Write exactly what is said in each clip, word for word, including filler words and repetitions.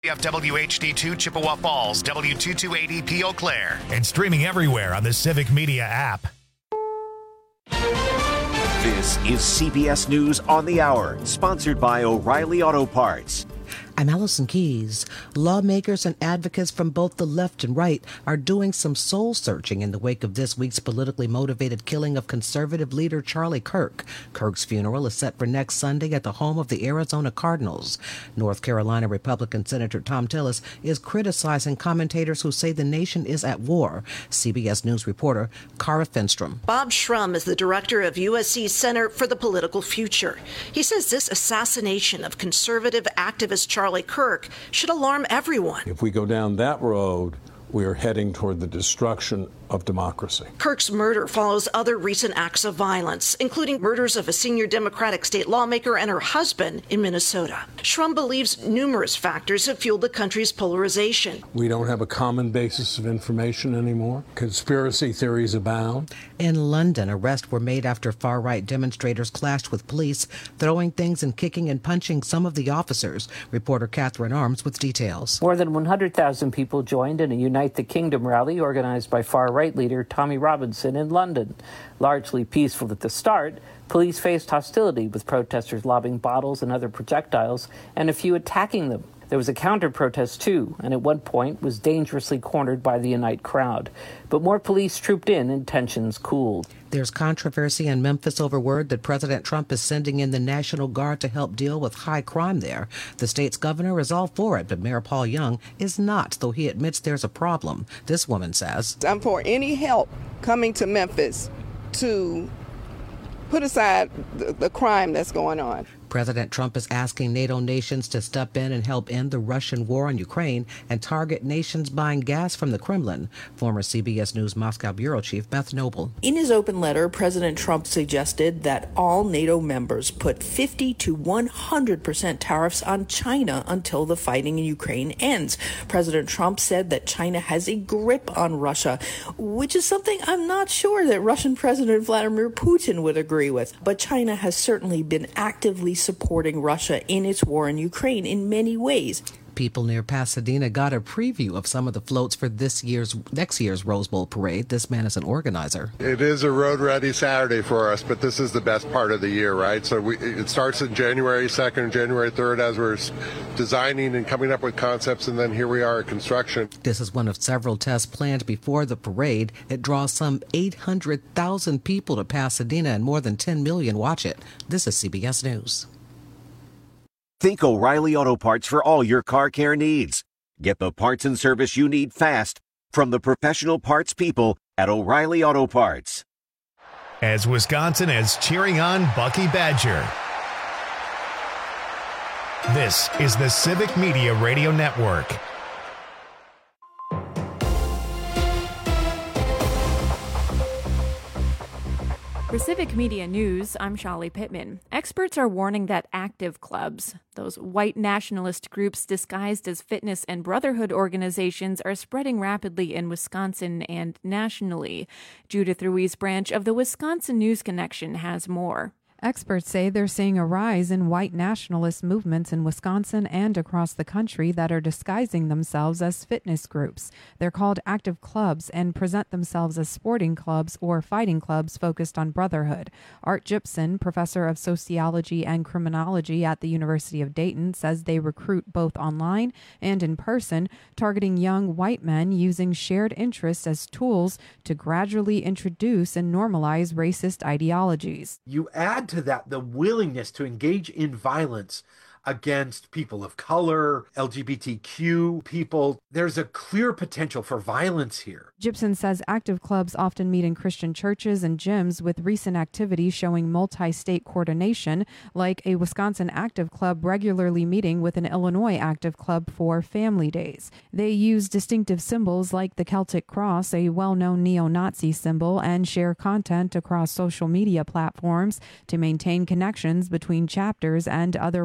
F W H D two Chippewa Falls, W two two eight E P Eau Claire, and streaming everywhere on the Civic Media app. This is C B S News on the Hour, sponsored by O'Reilly Auto Parts. I'm Allison Keyes. Lawmakers and advocates from both the left and right are doing some soul searching in the wake of this week's politically motivated killing of conservative leader Charlie Kirk. Kirk's funeral is set for next Sunday at the home of the Arizona Cardinals. North Carolina Republican Senator Thom Tillis is criticizing commentators who say the nation is at war. C B S News reporter Cara Finstrom. Bob Shrum is the director of U S C's Center for the Political Future. He says this assassination of conservative activist Charlie Kirk should alarm everyone. If we go down that road, we are heading toward the destruction of democracy. Kirk's murder follows other recent acts of violence, including murders of a senior Democratic state lawmaker and her husband in Minnesota. Shrum believes numerous factors have fueled the country's polarization. We don't have a common basis of information anymore. Conspiracy theories abound. In London, arrests were made after far-right demonstrators clashed with police, throwing things and kicking and punching some of the officers. Reporter Catherine Arms with details. More than one hundred thousand people joined in a Unite the Kingdom rally organized by far-right leader Tommy Robinson in London. Largely peaceful at the start, police faced hostility with protesters lobbing bottles and other projectiles and a few attacking them. There was a counter-protest too, and at one point was dangerously cornered by the Unite crowd. But more police trooped in and tensions cooled. There's controversy in Memphis over word that President Trump is sending in the National Guard to help deal with high crime there. The state's governor is all for it, but Mayor Paul Young is not, though he admits there's a problem. This woman says, I'm for any help coming to Memphis to put aside the, the crime that's going on. President Trump is asking NATO nations to step in and help end the Russian war on Ukraine and target nations buying gas from the Kremlin. Former C B S News Moscow bureau chief Beth Noble. In his open letter, President Trump suggested that all NATO members put fifty to one hundred percent tariffs on China until the fighting in Ukraine ends. President Trump said that China has a grip on Russia, which is something I'm not sure that Russian President Vladimir Putin would agree with. But China has certainly been actively supporting Russia in its war in Ukraine in many ways. People near Pasadena got a preview of some of the floats for this year's next year's Rose Bowl parade. This man is an organizer. It is a road-ready Saturday for us, but this is the best part of the year, right? So we, it starts in January second, January third as we're designing and coming up with concepts, and then here we are at construction. This is one of several tests planned before the parade. It draws some eight hundred thousand people to Pasadena, and more than ten million watch it. This is C B S News. Think O'Reilly Auto Parts for all your car care needs. Get the parts and service you need fast from the professional parts people at O'Reilly Auto Parts. As Wisconsin is cheering on Bucky Badger. This is the Civic Media Radio Network. For Civic Media News, I'm Shali Pittman. Experts are warning that active clubs, those white nationalist groups disguised as fitness and brotherhood organizations, are spreading rapidly in Wisconsin and nationally. Judith Ruiz Branch of the Wisconsin News Connection has more. Experts say they're seeing a rise in white nationalist movements in Wisconsin and across the country that are disguising themselves as fitness groups. They're called active clubs and present themselves as sporting clubs or fighting clubs focused on brotherhood. Art Gibson, professor of sociology and criminology at the University of Dayton, says they recruit both online and in person, targeting young white men using shared interests as tools to gradually introduce and normalize racist ideologies. You add to that the willingness to engage in violence against people of color, L G B T Q people. There's a clear potential for violence here. Gibson says active clubs often meet in Christian churches and gyms, with recent activities showing multi-state coordination, like a Wisconsin active club regularly meeting with an Illinois active club for family days. They use distinctive symbols like the Celtic cross, a well-known neo-Nazi symbol, and share content across social media platforms to maintain connections between chapters and other white supremacists.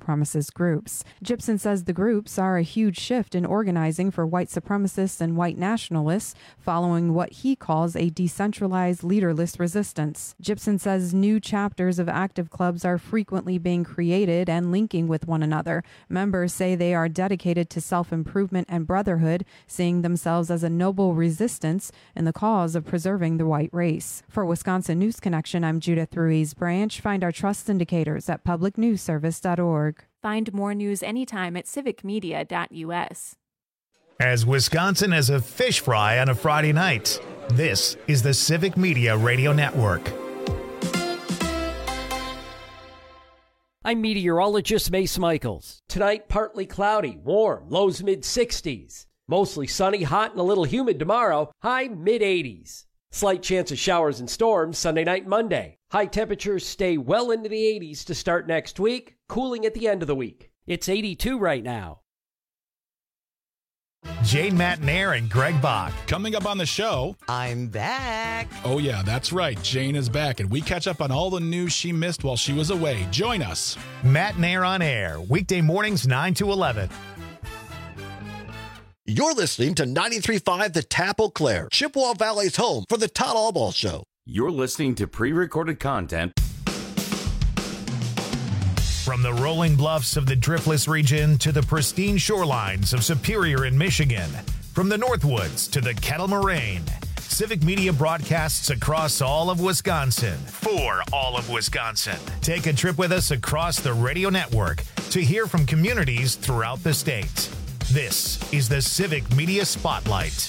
supremacist groups. Gibson says the groups are a huge shift in organizing for white supremacists and white nationalists, following what he calls a decentralized, leaderless resistance. Gibson says new chapters of active clubs are frequently being created and linking with one another. Members say they are dedicated to self-improvement and brotherhood, seeing themselves as a noble resistance in the cause of preserving the white race. For Wisconsin News Connection, I'm Judith Ruiz Branch. Find our trust indicators at public news service dot org. Find more news anytime at civic media dot u s. As Wisconsin as a fish fry on a Friday night, this is the Civic Media Radio Network. I'm meteorologist Mace Michaels. Tonight, partly cloudy, warm, lows mid sixties. Mostly sunny, hot, and a little humid tomorrow, high mid eighties. Slight chance of showers and storms Sunday night and Monday. High temperatures stay well into the eighties to start next week, cooling at the end of the week. It's eighty-two right now. Jane Matnair and Greg Bach. Coming up on the show, I'm back. Oh, yeah, that's right. Jane is back, and we catch up on all the news she missed while she was away. Join us. Matnair on air, weekday mornings nine to eleven. You're listening to ninety-three point five The Tap Eau Claire, Chippewa Valley's home for the Todd Allball Show. You're listening to pre-recorded content. From the rolling bluffs of the Driftless region to the pristine shorelines of Superior in Michigan, from the Northwoods to the Kettle Moraine, Civic Media broadcasts across all of Wisconsin for all of Wisconsin. Take a trip with us across the radio network to hear from communities throughout the state. This is the Civic Media Spotlight.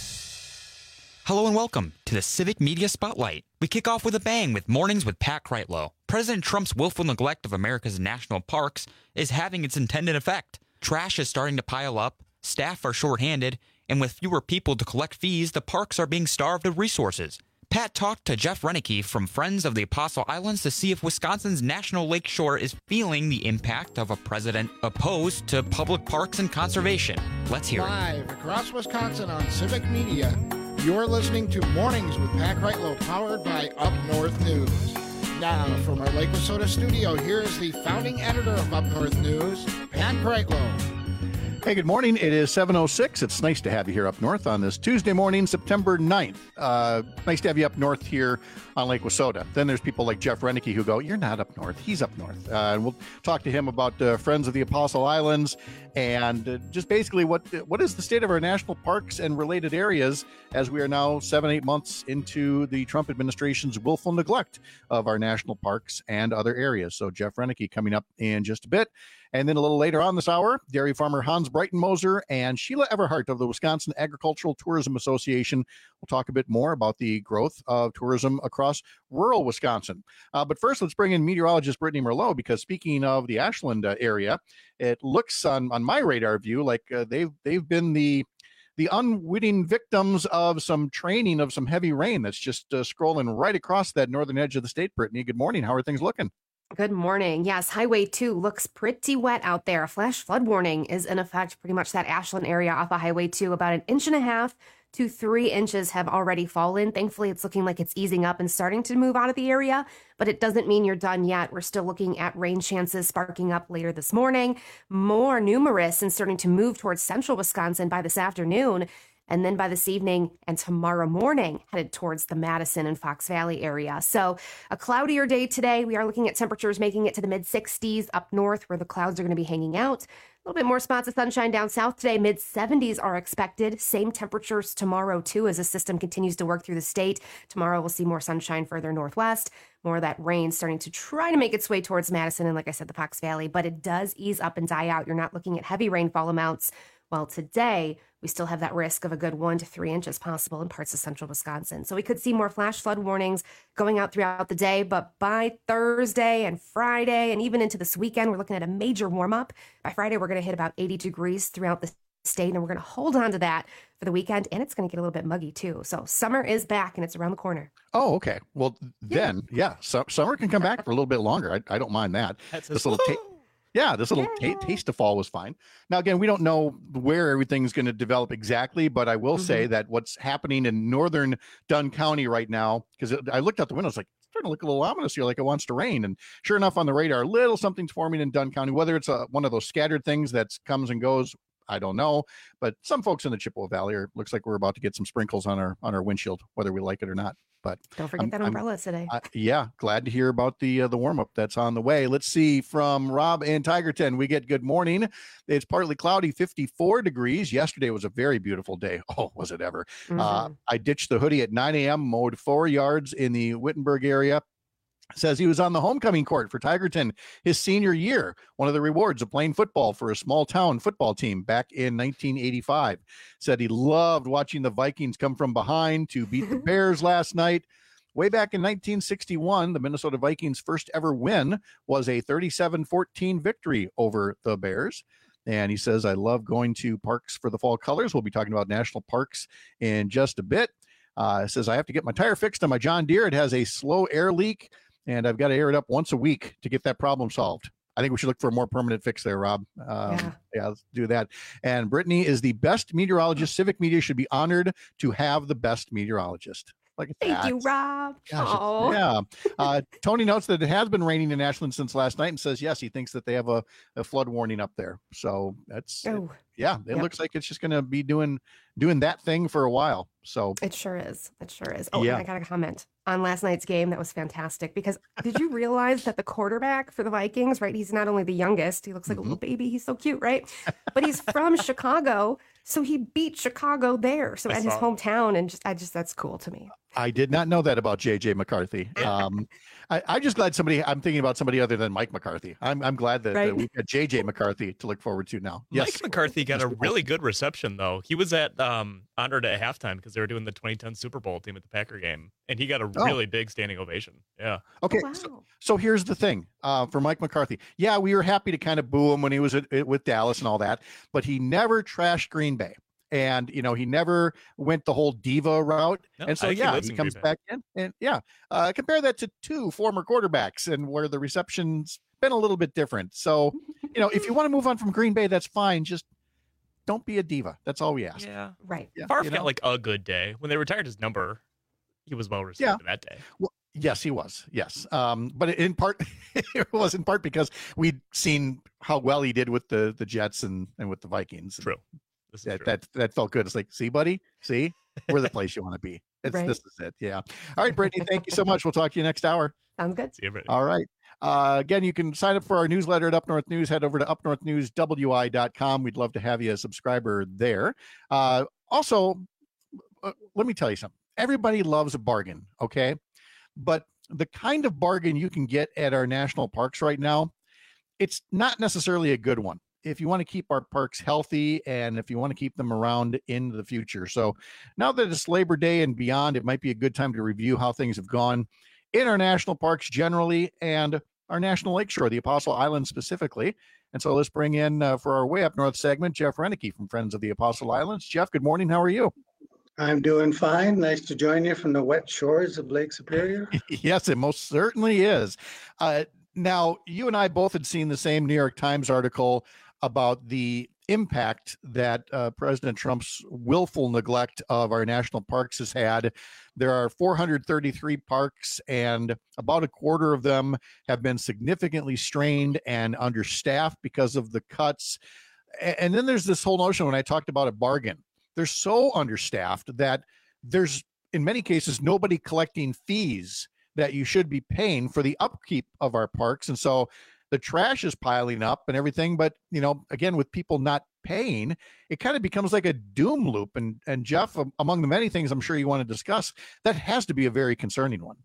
Hello and welcome to the Civic Media Spotlight. We kick off with a bang with Mornings with Pat Kreitlow. President Trump's willful neglect of America's national parks is having its intended effect. Trash is starting to pile up, staff are shorthanded, and with fewer people to collect fees, the parks are being starved of resources. Pat talked to Jeff Renicky from Friends of the Apostle Islands to see if Wisconsin's National Lake Shore is feeling the impact of a president opposed to public parks and conservation. Let's hear it. Live across Wisconsin on Civic Media, you're listening to Mornings with Pat Kreitlow, powered by Up North News. Now, from our Lake Wissota studio, here is the founding editor of Up North News, Pat Kreitlow. Hey, good morning. It is seven oh six. It's nice to have you here up north on this Tuesday morning, September ninth. Uh, nice to have you up north here on Lake Wissota. Then there's people like Jeff Renicky who go, you're not up north. He's up north. Uh, and we'll talk to him about uh, Friends of the Apostle Islands and uh, just basically what what is the state of our national parks and related areas as we are now seven, eight months into the Trump administration's willful neglect of our national parks and other areas. So Jeff Renicky coming up in just a bit. And then a little later on this hour, dairy farmer Hans Breitenmoser and Sheila Everhart of the Wisconsin Agricultural Tourism Association will talk a bit more about the growth of tourism across rural Wisconsin. Uh, but first, let's bring in meteorologist Brittany Merlot, because speaking of the Ashland uh, area, it looks on, on my radar view like uh, they've they've been the the unwitting victims of some training of some heavy rain that's just uh, scrolling right across that northern edge of the state. Brittany, good morning. How are things looking? Good morning. Yes, Highway two looks pretty wet out there. A flash flood warning is in effect. Pretty much that Ashland area off of Highway two, about an inch and a half to three inches have already fallen. Thankfully, it's looking like it's easing up and starting to move out of the area, but it doesn't mean you're done yet. We're still looking at rain chances sparking up later this morning, more numerous and starting to move towards central Wisconsin by this afternoon. And then by this evening and tomorrow morning, headed towards the Madison and Fox Valley area. So a cloudier day today. We are looking at temperatures making it to the mid sixties up north where the clouds are going to be hanging out. A little bit more spots of sunshine down south today. mid seventies are expected. Same temperatures tomorrow, too, as the system continues to work through the state. Tomorrow we'll see more sunshine further northwest. More of that rain starting to try to make its way towards Madison and, like I said, the Fox Valley. But it does ease up and die out. You're not looking at heavy rainfall amounts. Well, today, we still have that risk of a good one to three inches possible in parts of central Wisconsin. So we could see more flash flood warnings going out throughout the day. But by Thursday and Friday and even into this weekend, we're looking at a major warm up. By Friday, we're going to hit about eighty degrees throughout the state, and we're going to hold on to that for the weekend. And it's going to get a little bit muggy, too. So summer is back, and it's around the corner. Oh, okay. Well, then, yeah, yeah so, summer can come back for a little bit longer. I, I don't mind that. That's this little ta- Yeah, this little yeah. t- taste of fall was fine. Now, again, we don't know where everything's going to develop exactly, but I will mm-hmm. say that what's happening in northern Dunn County right now, because I looked out the window, it's like, starting to look a little ominous here, like it wants to rain. And sure enough, on the radar, a little something's forming in Dunn County. Whether it's a, one of those scattered things that comes and goes, I don't know. But some folks in the Chippewa Valley are, looks like we're about to get some sprinkles on our on our windshield, whether we like it or not. But don't forget I'm, that umbrella I'm, today. Uh, yeah, glad to hear about the uh, the warm up that's on the way. Let's see from Rob in Tigerton. We get good morning. It's partly cloudy, fifty-four degrees. Yesterday was a very beautiful day. Oh, was it ever? Mm-hmm. Uh, I ditched the hoodie at nine a.m., mowed four yards in the Wittenberg area. Says he was on the homecoming court for Tigerton his senior year, one of the rewards of playing football for a small town football team back in nineteen eighty-five. Said he loved watching the Vikings come from behind to beat the Bears last night. Way back in nineteen sixty-one, the Minnesota Vikings' first ever win was a thirty-seven fourteen victory over the Bears. And he says, I love going to parks for the fall colors. We'll be talking about national parks in just a bit. Uh, says, I have to get my tire fixed on my John Deere. It has a slow air leak, and I've got to air it up once a week to get that problem solved. I think we should look for a more permanent fix there, Rob. Um, yeah. yeah, let's do that. And Brittany is the best meteorologist. Civic Media should be honored to have the best meteorologist. Like Thank that. you, Rob. Gosh, yeah. Uh, Tony notes that it has been raining in Ashland since last night and says, yes, he thinks that they have a, a flood warning up there. So that's, oh. it, yeah, it yep. looks like it's just going to be doing doing that thing for a while. So it sure is. It sure is. Oh, yeah. and I got a comment on last night's game. That was fantastic because did you realize that the quarterback for the Vikings, right? He's not only the youngest, he looks like mm-hmm. a little baby. He's so cute, right? But he's from Chicago. So he beat Chicago there. So at his hometown. And just, I just, that's cool to me. I did not know that about J J McCarthy. Um, I, I'm just glad somebody, I'm thinking about somebody other than Mike McCarthy. I'm I'm glad that, right? that we've got J J McCarthy to look forward to now. Yes. Mike McCarthy got a really good reception, though. He was at um, honored at halftime because they were doing the twenty ten Super Bowl team at the Packer game. And he got a really oh. big standing ovation. Yeah. Okay. Oh, wow. so, so here's the thing uh, for Mike McCarthy. Yeah, we were happy to kind of boo him when he was at, with Dallas and all that, but he never trashed Green Bay. And, you know, he never went the whole diva route. No, and so, yeah, he, he comes back in. And, yeah, uh, compare that to two former quarterbacks and where the reception's been a little bit different. So, you know, if you want to move on from Green Bay, that's fine. Just don't be a diva. That's all we ask. Yeah. Right. Yeah, Favre you got know? like a good day. When they retired his number, he was well received yeah. that day. Well, yes, he was. Yes. Um, but in part, it was in part because we'd seen how well he did with the, the Jets and, and with the Vikings. True. That, that that felt good. It's like, see, buddy, see, we're the place you want to be. It's, right. This is it. Yeah. All right, Brittany, thank you so much. We'll talk to you next hour. Sounds good. See you, Brittany. All right. Uh, again, you can sign up for our newsletter at Up North News. Head over to up north news w i dot com. We'd love to have you a subscriber there. Uh, also, uh, let me tell you something. Everybody loves a bargain, okay? But the kind of bargain you can get at our national parks right now, it's not necessarily a good one if you want to keep our parks healthy and if you want to keep them around in the future. So now that it's Labor Day and beyond, it might be a good time to review how things have gone in our national parks generally and our National Lakeshore, the Apostle Islands specifically. And so let's bring in uh, for our Way Up North segment, Jeff Renicky from Friends of the Apostle Islands. Jeff, good morning. How are you? I'm doing fine. Nice to join you from the wet shores of Lake Superior. Yes, it most certainly is. Uh, now, you and I both had seen the same New York Times article about the impact that uh, President Trump's willful neglect of our national parks has had. There are four hundred thirty-three parks, and about a quarter of them have been significantly strained and understaffed because of the cuts. And then there's this whole notion when I talked about a bargain. They're so understaffed that there's, in many cases, nobody collecting fees that you should be paying for the upkeep of our parks. And so the trash is piling up and everything. But, you know, again, with people not paying, it kind of becomes like a doom loop. And, and Jeff, among the many things I'm sure you want to discuss, that has to be a very concerning one.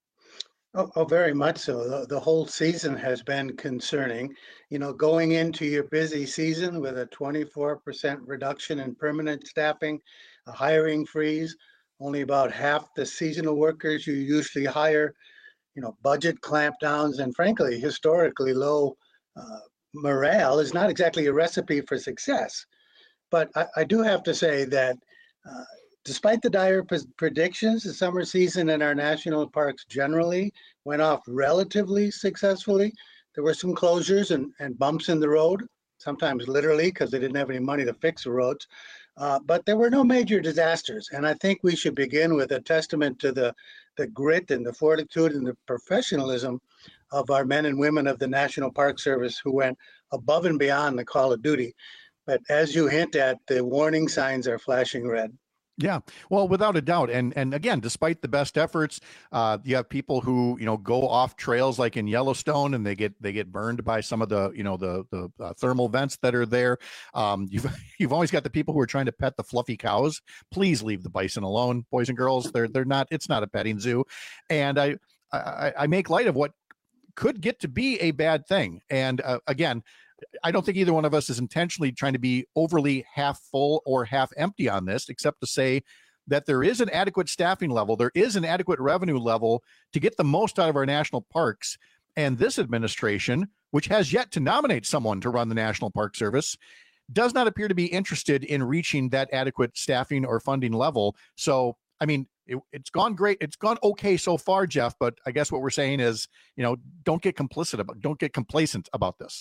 Oh, oh, very much so. The, the whole season has been concerning. You know, going into your busy season with a twenty-four percent reduction in permanent staffing, a hiring freeze, only about half the seasonal workers you usually hire, you know, budget clampdowns, and frankly, historically low uh, morale is not exactly a recipe for success. But I, I do have to say that uh, despite the dire p- predictions, the summer season in our national parks generally went off relatively successfully. There were some closures and, and bumps in the road. sometimes literally because they didn't have any money to fix the roads. Uh, but there were no major disasters. And I think we should begin with a testament to the, the grit and the fortitude and the professionalism of our men and women of the National Park Service who went above and beyond the call of duty. But as you hint at, the warning signs are flashing red. Yeah, well, without a doubt. And and again, despite the best efforts, uh, you have people who, you know, go off trails like in Yellowstone and they get they get burned by some of the, you know, the the uh, thermal vents that are there. Um, you've you've always got the people who are trying to pet the fluffy cows. Please leave the bison alone, boys and girls. They're they're not. It's not a petting zoo. And I I, I make light of what could get to be a bad thing. And uh, again, I don't think either one of us is intentionally trying to be overly half full or half empty on this, except to say that there is an adequate staffing level. There is an adequate revenue level to get the most out of our national parks. And this administration, which has yet to nominate someone to run the National Park Service, does not appear to be interested in reaching that adequate staffing or funding level. So, I mean, it, it's gone great. It's gone okay so far, Jeff. But I guess what we're saying is, you know, don't get complicit about, don't get complacent about this.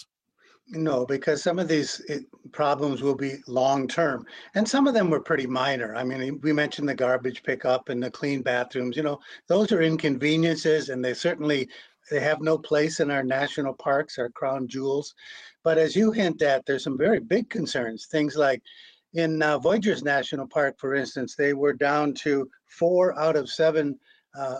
No, because some of these problems will be long-term, and some of them were pretty minor. I mean, we mentioned the garbage pickup and the clean bathrooms. You know, those are inconveniences, and they certainly they have no place in our national parks, our crown jewels. But as you hint at, there's some very big concerns. Things like in uh, Voyageurs National Park, for instance, they were down to four out of seven uh,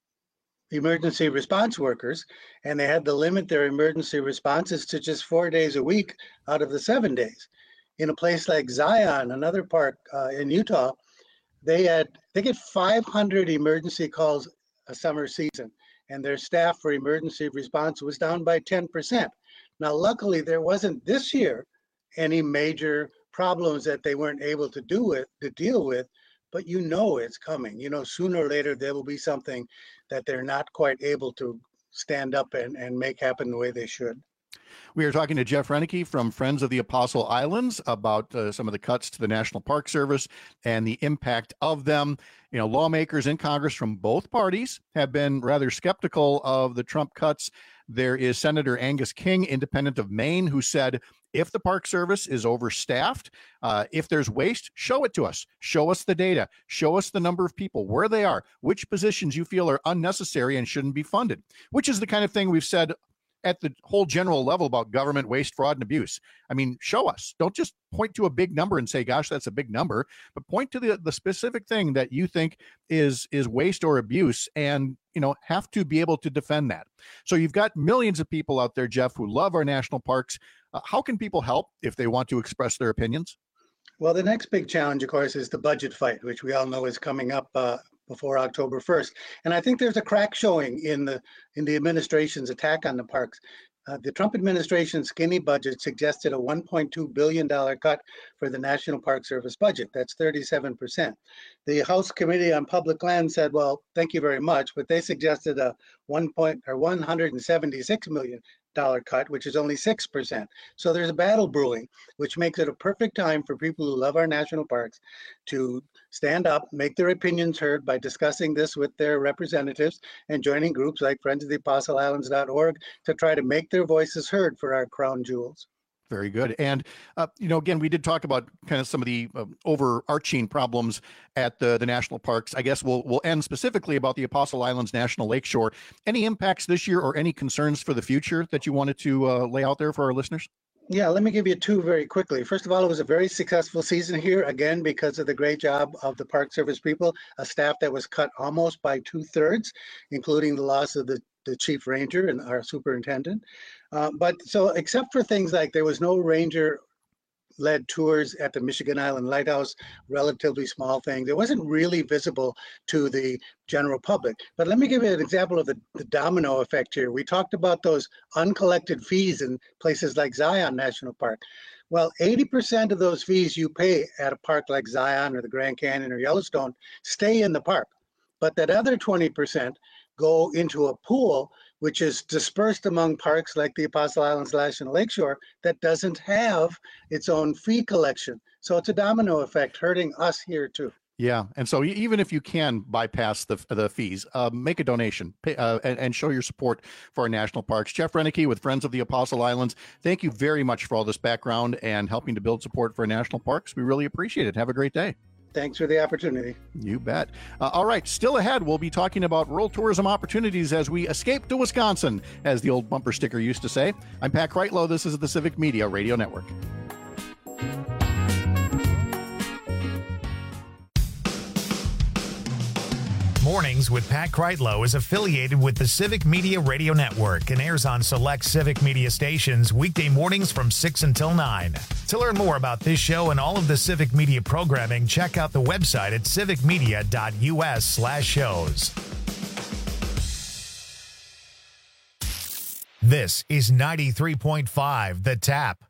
emergency response workers, and they had to limit their emergency responses to just four days a week out of the seven days. In a place like Zion, another park uh, in Utah, they had they get five hundred emergency calls a summer season, and their staff for emergency response was down by ten percent. Now, luckily, there wasn't this year any major problems that they weren't able to do with to deal with. But you know it's coming. You know, sooner or later, there will be something that they're not quite able to stand up and, and make happen the way they should. We are talking to Jeff Renneke from Friends of the Apostle Islands about uh, some of the cuts to the National Park Service and the impact of them. You know, lawmakers in Congress from both parties have been rather skeptical of the Trump cuts. There is Senator Angus King, independent of Maine, who said, if the Park Service is overstaffed, uh, if there's waste, show it to us. Show us the data. Show us the number of people, where they are, which positions you feel are unnecessary and shouldn't be funded, which is the kind of thing we've said at the whole general level about government waste, fraud, and abuse. I mean, show us. Don't just point to a big number and say, gosh, that's a big number, but point to the, the specific thing that you think is is waste or abuse and, you know, have to be able to defend that. So you've got millions of people out there, Jeff, who love our national parks. Uh, how can people help if they want to express their opinions? Well, the next big challenge, of course, is the budget fight, which we all know is coming up uh, before October first. And I think there's a crack showing in the in the administration's attack on the parks. Uh, the Trump administration's skinny budget suggested a one point two billion dollars cut for the National Park Service budget. That's thirty-seven percent. The House Committee on Public Land said, well, thank you very much, but they suggested a one point or one hundred seventy-six million dollar cut, which is only six percent. So there's a battle brewing, which makes it a perfect time for people who love our national parks to stand up, make their opinions heard by discussing this with their representatives and joining groups like friends of the apostle islands dot org to try to make their voices heard for our crown jewels. Very good. And, uh, you know, again, we did talk about kind of some of the uh, overarching problems at the, the national parks. I guess we'll we'll end specifically about the Apostle Islands National Lakeshore. Any impacts this year or any concerns for the future that you wanted to uh, lay out there for our listeners? Yeah, let me give you two very quickly. First of all, it was a very successful season here, again, because of the great job of the Park Service people, a staff that was cut almost by two thirds, including the loss of the, the chief ranger and our superintendent. Uh, but so except for things like there was no ranger led tours at the Michigan Island Lighthouse, relatively small things. It wasn't really visible to the general public. But let me give you an example of the, the domino effect here. We talked about those uncollected fees in places like Zion National Park. Well, eighty percent of those fees you pay at a park like Zion or the Grand Canyon or Yellowstone stay in the park. But that other twenty percent go into a pool which is dispersed among parks like the Apostle Islands National Lakeshore that doesn't have its own fee collection. So it's a domino effect hurting us here too. Yeah, and so even if you can bypass the the fees, uh, make a donation pay, uh, and, and show your support for our national parks. Jeff Renneke with Friends of the Apostle Islands, thank you very much for all this background and helping to build support for our national parks. We really appreciate it. Have a great day. Thanks for the opportunity. You bet. Uh, all right, still ahead, we'll be talking about rural tourism opportunities as we escape to Wisconsin, as the old bumper sticker used to say. I'm Pat Kreitlow. This is the Civic Media Radio Network. Mornings with Pat Kreitlow is affiliated with the Civic Media Radio Network and airs on select Civic Media stations weekday mornings from six until nine. To learn more about this show and all of the Civic Media programming, check out the website at civicmedia.us slash shows. This is ninety-three point five The Tap.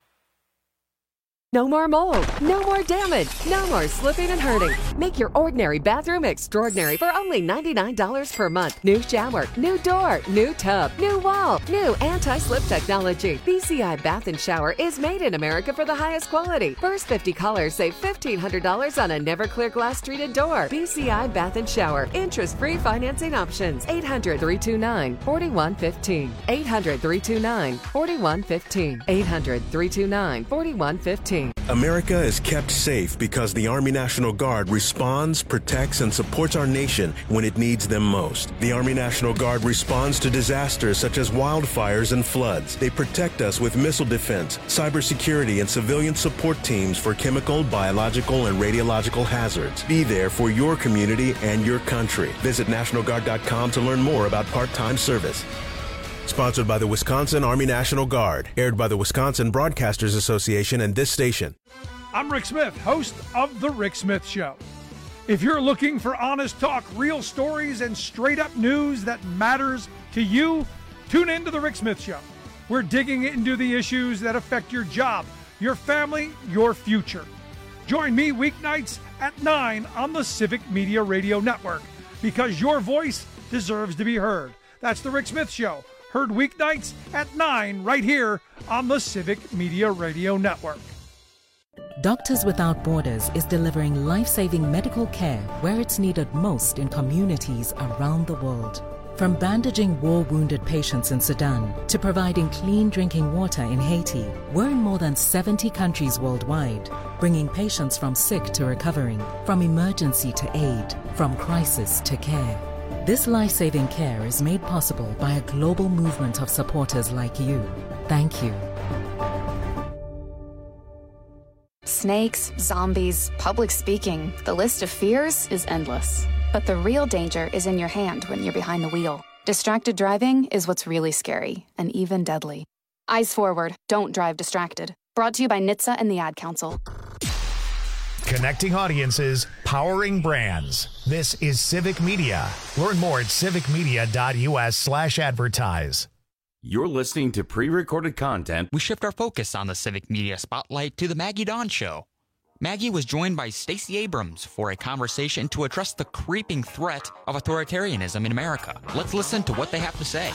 No more mold, no more damage, no more slipping and hurting. Make your ordinary bathroom extraordinary for only ninety-nine dollars per month. New shower, new door, new tub, new wall, new anti-slip technology. B C I Bath and Shower is made in America for the highest quality. First fifty callers save fifteen hundred dollars on a never clear glass treated door. B C I Bath and Shower. Interest-free financing options. eight hundred, three two nine, four one one five. eight hundred, three two nine, four one one five. eight hundred, three two nine, four one one five. America is kept safe because the Army National Guard responds, protects, and supports our nation when it needs them most. The Army National Guard responds to disasters such as wildfires and floods. They protect us with missile defense, cybersecurity, and civilian support teams for chemical, biological, and radiological hazards. Be there for your community and your country. Visit National Guard dot com to learn more about part-time service. Sponsored by the Wisconsin Army National Guard. Aired by the Wisconsin Broadcasters Association and this station. I'm Rick Smith, host of The Rick Smith Show. If you're looking for honest talk, real stories, and straight-up news that matters to you, tune in to The Rick Smith Show. We're digging into the issues that affect your job, your family, your future. Join me weeknights at nine on the Civic Media Radio Network, because your voice deserves to be heard. That's The Rick Smith Show. Heard weeknights at nine right here on the Civic Media Radio Network. Doctors Without Borders is delivering life-saving medical care where it's needed most in communities around the world. From bandaging war-wounded patients in Sudan to providing clean drinking water in Haiti, we're in more than seventy countries worldwide, bringing patients from sick to recovering, from emergency to aid, from crisis to care. This life-saving care is made possible by a global movement of supporters like you. Thank you. Snakes, zombies, public speaking, the list of fears is endless. But the real danger is in your hand when you're behind the wheel. Distracted driving is what's really scary and even deadly. Eyes forward, don't drive distracted. Brought to you by N H T S A and the Ad Council. Connecting audiences, powering brands. This is Civic Media. Learn more at civicmedia.us slash advertise. You're listening to pre-recorded content. We shift our focus on the Civic Media Spotlight to the Maggie Dawn Show. Maggie was joined by Stacey Abrams for a conversation to address the creeping threat of authoritarianism in America. Let's listen to what they have to say.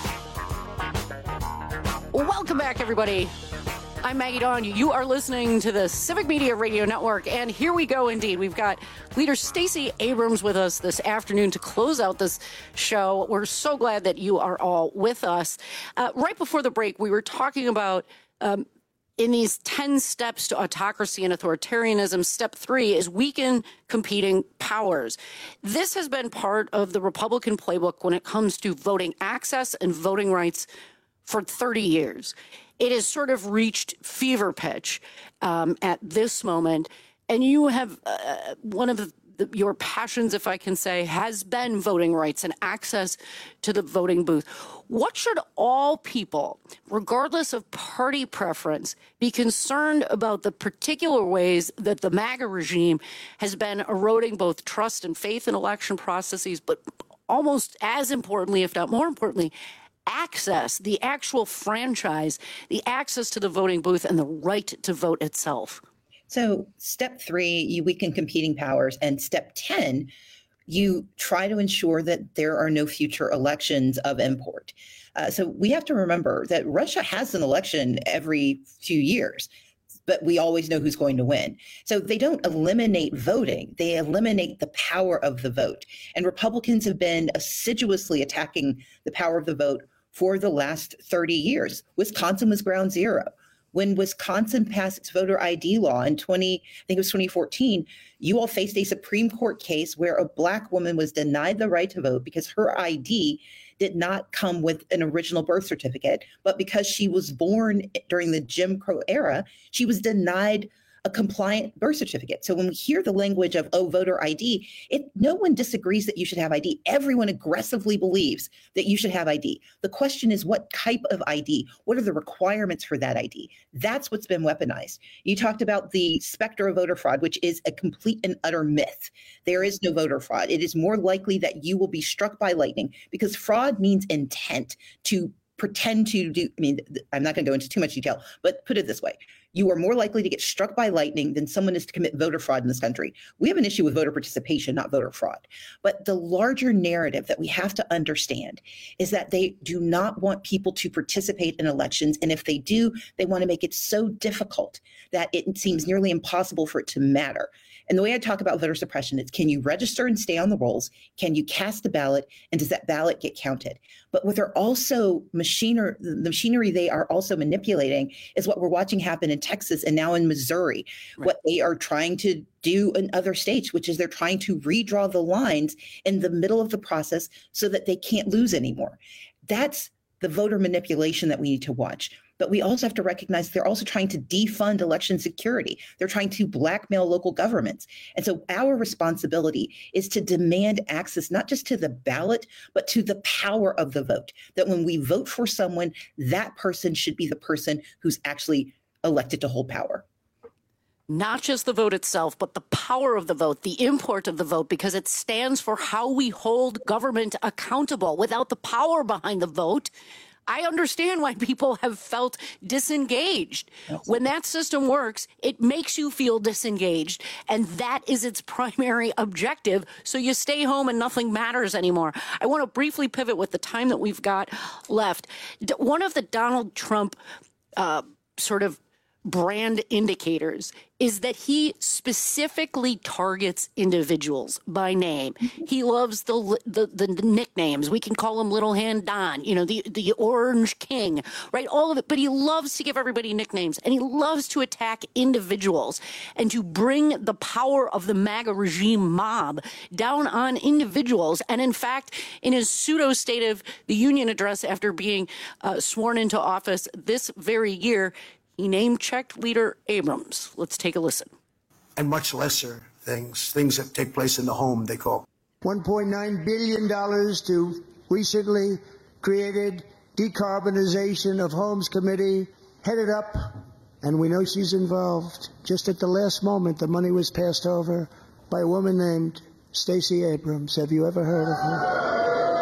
Welcome back, everybody. I'm Maggie Dawn. You are listening to the Civic Media Radio Network, and here we go indeed. We've got leader Stacey Abrams with us this afternoon to close out this show. We're so glad that you are all with us. Uh, right before the break, we were talking about um, in these ten steps to autocracy and authoritarianism, step three is weaken competing powers. This has been part of the Republican playbook when it comes to voting access and voting rights for thirty years. It has sort of reached fever pitch um, at this moment. And you have uh, one of the, the, your passions, if I can say, has been voting rights and access to the voting booth. What should all people, regardless of party preference, be concerned about the particular ways that the MAGA regime has been eroding both trust and faith in election processes, but almost as importantly, if not more importantly, access, the actual franchise, the access to the voting booth and the right to vote itself? So step three, you weaken competing powers. And step ten, you try to ensure that there are no future elections of import. Uh, so we have to remember that Russia has an election every few years. but we always know who's going to win. So they don't eliminate voting. They eliminate the power of the vote. And Republicans have been assiduously attacking the power of the vote for the last thirty years. Wisconsin was ground zero. When Wisconsin passed its voter I D law in twenty, I think it was twenty fourteen, you all faced a Supreme Court case where a Black woman was denied the right to vote because her I D did not come with an original birth certificate, but because she was born during the Jim Crow era, she was denied a compliant birth certificate. So when we hear the language of, oh, voter I D, it, no one disagrees that you should have I D. Everyone aggressively believes that you should have I D. The question is, what type of I D? What are the requirements for that I D? That's what's been weaponized. You talked about the specter of voter fraud, which is a complete and utter myth. There is no voter fraud. It is more likely that you will be struck by lightning, because fraud means intent to pretend to do, I mean, I'm not going to go into too much detail, but put it this way. You are more likely to get struck by lightning than someone is to commit voter fraud in this country. We have an issue with voter participation, not voter fraud. But the larger narrative that we have to understand is that they do not want people to participate in elections. And if they do, they want to make it so difficult that it seems nearly impossible for it to matter. And the way I talk about voter suppression is, can you register and stay on the rolls? Can you cast a ballot? And does that ballot get counted? But what they're also machinery, the machinery they are also manipulating is what we're watching happen in Texas and now in Missouri. Right. What they are trying to do in other states, which is they're trying to redraw the lines in the middle of the process so that they can't lose anymore. That's the voter manipulation that we need to watch. But we also have to recognize they're also trying to defund election security. They're trying to blackmail local governments. And so our responsibility is to demand access, not just to the ballot, but to the power of the vote. That when we vote for someone, that person should be the person who's actually elected to hold power. Not just the vote itself, but the power of the vote, the import of the vote, because it stands for how we hold government accountable. Without the power behind the vote, I understand why people have felt disengaged. Absolutely. When that system works, it makes you feel disengaged. And that is its primary objective. So you stay home and nothing matters anymore. I want to briefly pivot with the time that we've got left. One of the Donald Trump uh, sort of brand indicators is that he specifically targets individuals by name. He loves the, the the nicknames. We can call him Little Hand Don, you know, the, the Orange King, right? All of it. But he loves to give everybody nicknames, and he loves to attack individuals and to bring the power of the MAGA regime mob down on individuals. And in fact, in his pseudo State of the Union address after being uh, sworn into office this very year, he name-checked Leader Abrams. Let's take a listen. And much lesser things, things that take place in the home, they call. one point nine billion dollars to recently created Decarbonization of Homes Committee, headed up, and we know she's involved. Just at the last moment, the money was passed over by a woman named Stacey Abrams. Have you ever heard of her?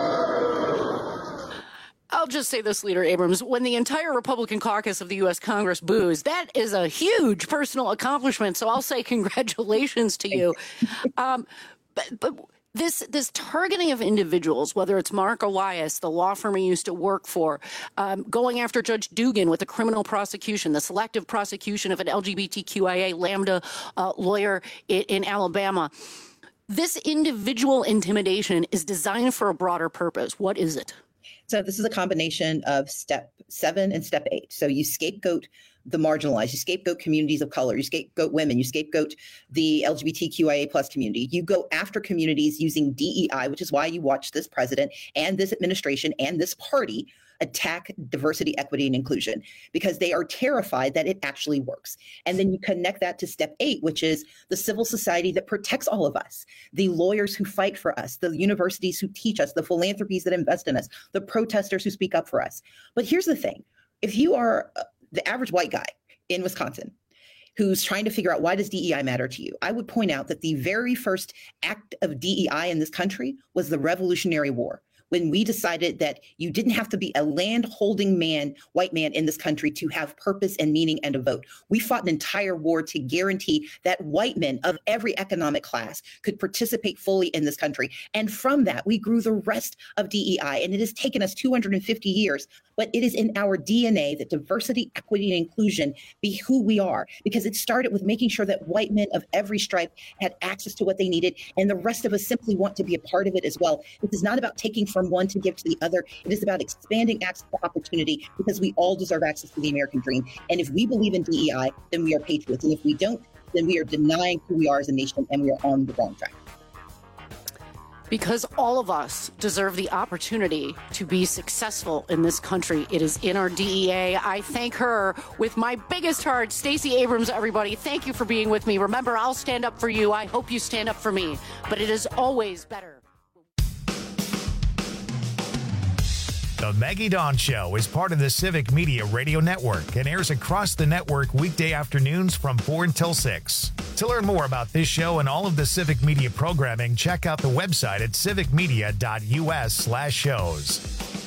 I'll just say this, Leader Abrams, when the entire Republican caucus of the U S Congress boos, that is a huge personal accomplishment. So I'll say congratulations to you. Um, but, but this this targeting of individuals, whether it's Mark Elias, the law firm he used to work for, um, going after Judge Dugan with a criminal prosecution, the selective prosecution of an L G B T Q I A Lambda uh, lawyer in, in Alabama. This individual intimidation is designed for a broader purpose. What is it? So this is a combination of step seven and step eight. So you scapegoat the marginalized, you scapegoat communities of color, you scapegoat women, you scapegoat the L G B T Q I A plus community. You go after communities using D E I, which is why you watch this president and this administration and this party attack diversity, equity, and inclusion, because they are terrified that it actually works. And then you connect that to step eight, which is the civil society that protects all of us, the lawyers who fight for us, the universities who teach us, the philanthropies that invest in us, the protesters who speak up for us. But here's the thing. If you are the average white guy in Wisconsin who's trying to figure out, why does D E I matter to you? I would point out that the very first act of D E I in this country was the Revolutionary War, when we decided that you didn't have to be a land-holding man, white man in this country to have purpose and meaning and a vote. We fought an entire war to guarantee that white men of every economic class could participate fully in this country. And from that, we grew the rest of D E I. And it has taken us two hundred fifty years, but it is in our D N A that diversity, equity, and inclusion be who we are, because it started with making sure that white men of every stripe had access to what they needed, and the rest of us simply want to be a part of it as well. This is not about taking from one to give to the other. It is about expanding access to opportunity, because we all deserve access to the American dream. And if we believe in D E I, then we are patriots. And if we don't, then we are denying who we are as a nation, and we are on the wrong track. Because all of us deserve the opportunity to be successful in this country. It is in our D E A. I thank her with my biggest heart. Stacey Abrams, everybody, thank you for being with me. Remember, I'll stand up for you. I hope you stand up for me. But it is always better. The Maggie Dawn Show is part of the Civic Media Radio Network and airs across the network weekday afternoons from four until six. To learn more about this show and all of the Civic Media programming, check out the website at civicmedia.us slash shows.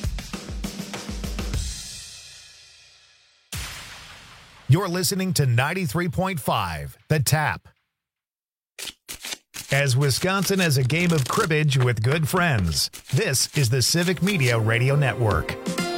You're listening to ninety-three point five, The Tap. As Wisconsin has a game of cribbage with good friends, this is the Civic Media Radio Network.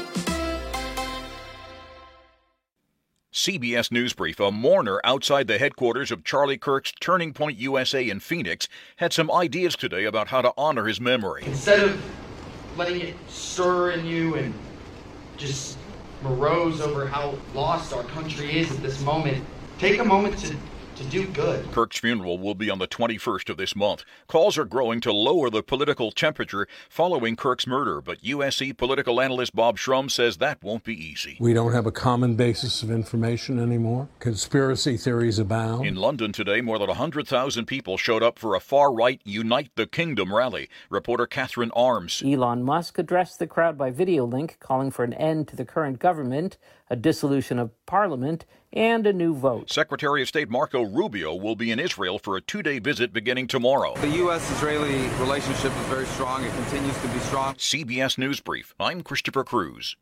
C B S News Brief. A mourner outside the headquarters of Charlie Kirk's Turning Point U S A in Phoenix had some ideas today about how to honor his memory. Instead of letting it stir in you and just morose over how lost our country is at this moment, take a moment to to do good. Kirk's funeral will be on the twenty-first of this month. Calls are growing to lower the political temperature following Kirk's murder, but U S C political analyst Bob Shrum says that won't be easy. We don't have a common basis of information anymore. Conspiracy theories abound. In London today, more than one hundred thousand people showed up for a far-right Unite the Kingdom rally. Reporter Catherine Arms. Elon Musk addressed the crowd by video link, calling for an end to the current government, a dissolution of parliament, and a new vote. Secretary of State Marco Rubio will be in Israel for a two-day visit beginning tomorrow. The U S Israeli relationship is very strong. It continues to be strong. C B S News Brief. I'm Christopher Cruz.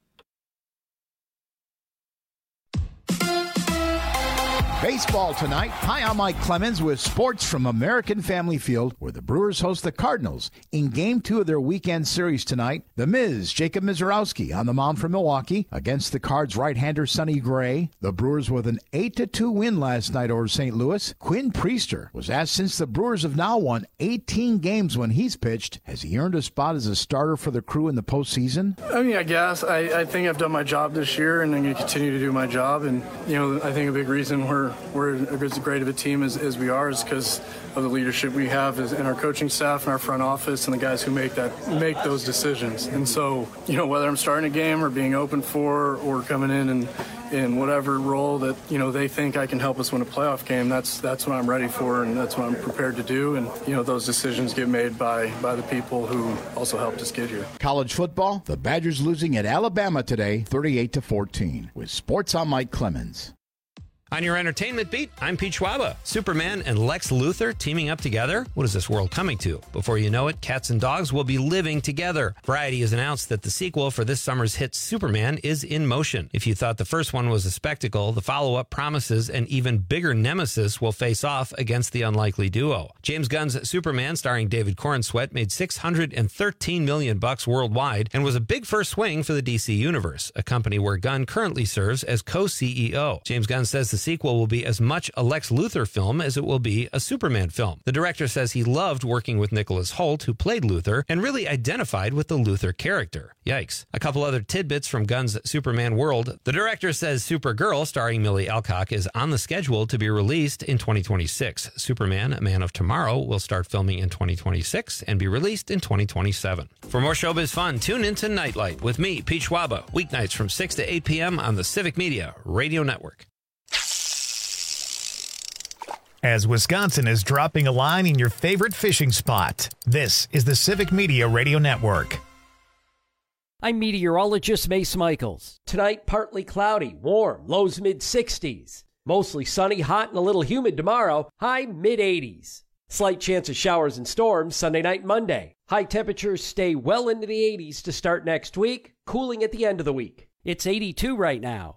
Baseball tonight. Hi, I'm Mike Clemens with sports from American Family Field, where the Brewers host the Cardinals in Game two of their weekend series tonight. The Miz, Jacob Mizorowski, on the mound for Milwaukee against the Cards' right-hander Sonny Gray. The Brewers with an eight to two win last night over Saint Louis. Quinn Priester was asked, since the Brewers have now won eighteen games when he's pitched, has he earned a spot as a starter for the crew in the postseason? I mean, I guess. I, I think I've done my job this year, and I'm going to continue to do my job. And, you know, I think a big reason we're we're as great of a team as, as we are is because of the leadership we have in our coaching staff and our front office and the guys who make that make those decisions. And so, you know, whether I'm starting a game or being open for or coming in and in whatever role that, you know, they think I can help us win a playoff game, that's that's what I'm ready for, and that's what I'm prepared to do. And, you know, those decisions get made by by the people who also helped us get here. College football, the Badgers losing at Alabama today, thirty-eight to fourteen. With sports, I'm Mike Clemens. On your entertainment beat, I'm Pete Schwaba. Superman and Lex Luthor teaming up together? What is this world coming to? Before you know it, cats and dogs will be living together. Variety has announced that the sequel for this summer's hit Superman is in motion. If you thought the first one was a spectacle, the follow-up promises an even bigger nemesis will face off against the unlikely duo. James Gunn's Superman, starring David Corenswet, made six hundred thirteen million bucks worldwide and was a big first swing for the D C Universe, a company where Gunn currently serves as co-C E O. James Gunn says the sequel will be as much a Lex Luthor film as it will be a Superman film. The director says he loved working with Nicholas Hoult, who played Luthor, and really identified with the Luthor character. Yikes. A couple other tidbits from Gunn's Superman world. The director says Supergirl, starring Millie Alcock, is on the schedule to be released in twenty twenty-six. Superman, A Man of Tomorrow, will start filming in twenty twenty-six and be released in twenty twenty-seven. For more showbiz fun, tune in to Nightlight with me, Pete Schwaba, weeknights from six to eight p.m. on the Civic Media Radio Network. As Wisconsin is dropping a line in your favorite fishing spot, this is the Civic Media Radio Network. I'm meteorologist Mace Michaels. Tonight, partly cloudy, warm, lows mid sixties. Mostly sunny, hot, and a little humid tomorrow, high mid eighties. Slight chance of showers and storms Sunday night, Monday. High temperatures stay well into the eighties to start next week, cooling at the end of the week. It's eighty-two right now.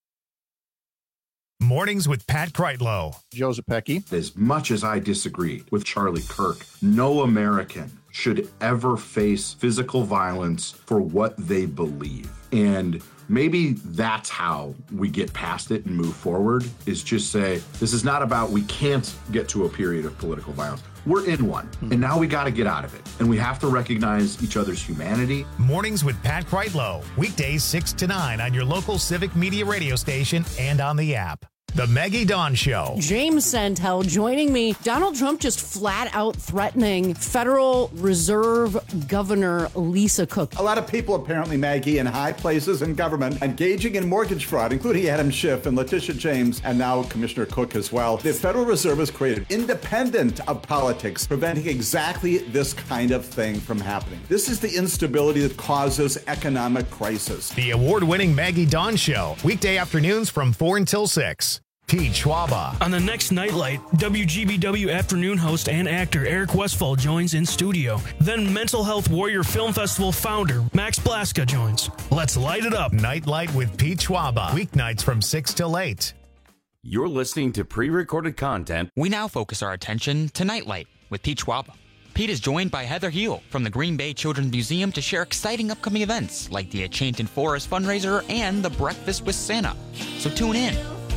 Mornings with Pat Kreitlow. Joe Zepecki. As much as I disagree with Charlie Kirk, no American should ever face physical violence for what they believe. And maybe that's how we get past it and move forward, is just say, this is not about we can't get to a period of political violence. We're in one, mm-hmm. and now we got to get out of it. And we have to recognize each other's humanity. Mornings with Pat Kreitlow. Weekdays six to nine on your local Civic Media radio station and on the app. The Maggie Dawn Show. James Santel joining me. Donald Trump just flat out threatening Federal Reserve Governor Lisa Cook. A lot of people apparently, Maggie, in high places in government engaging in mortgage fraud, including Adam Schiff and Letitia James, and now Commissioner Cook as well. The Federal Reserve has created independent of politics, preventing exactly this kind of thing from happening. This is the instability that causes economic crisis. The award-winning Maggie Dawn Show. Weekday afternoons from four until six. Pete Schwaba. On the next Nightlight, W G B W afternoon host and actor Eric Westfall joins in studio. Then Mental Health Warrior Film Festival founder Max Blaska joins. Let's light it up. Nightlight with Pete Schwaba. Weeknights from six till eight. You're listening to pre-recorded content. We now focus our attention to Nightlight with Pete Schwaba. Pete is joined by Heather Heel from the Green Bay Children's Museum to share exciting upcoming events like the Enchanted Forest fundraiser and the Breakfast with Santa. So tune in.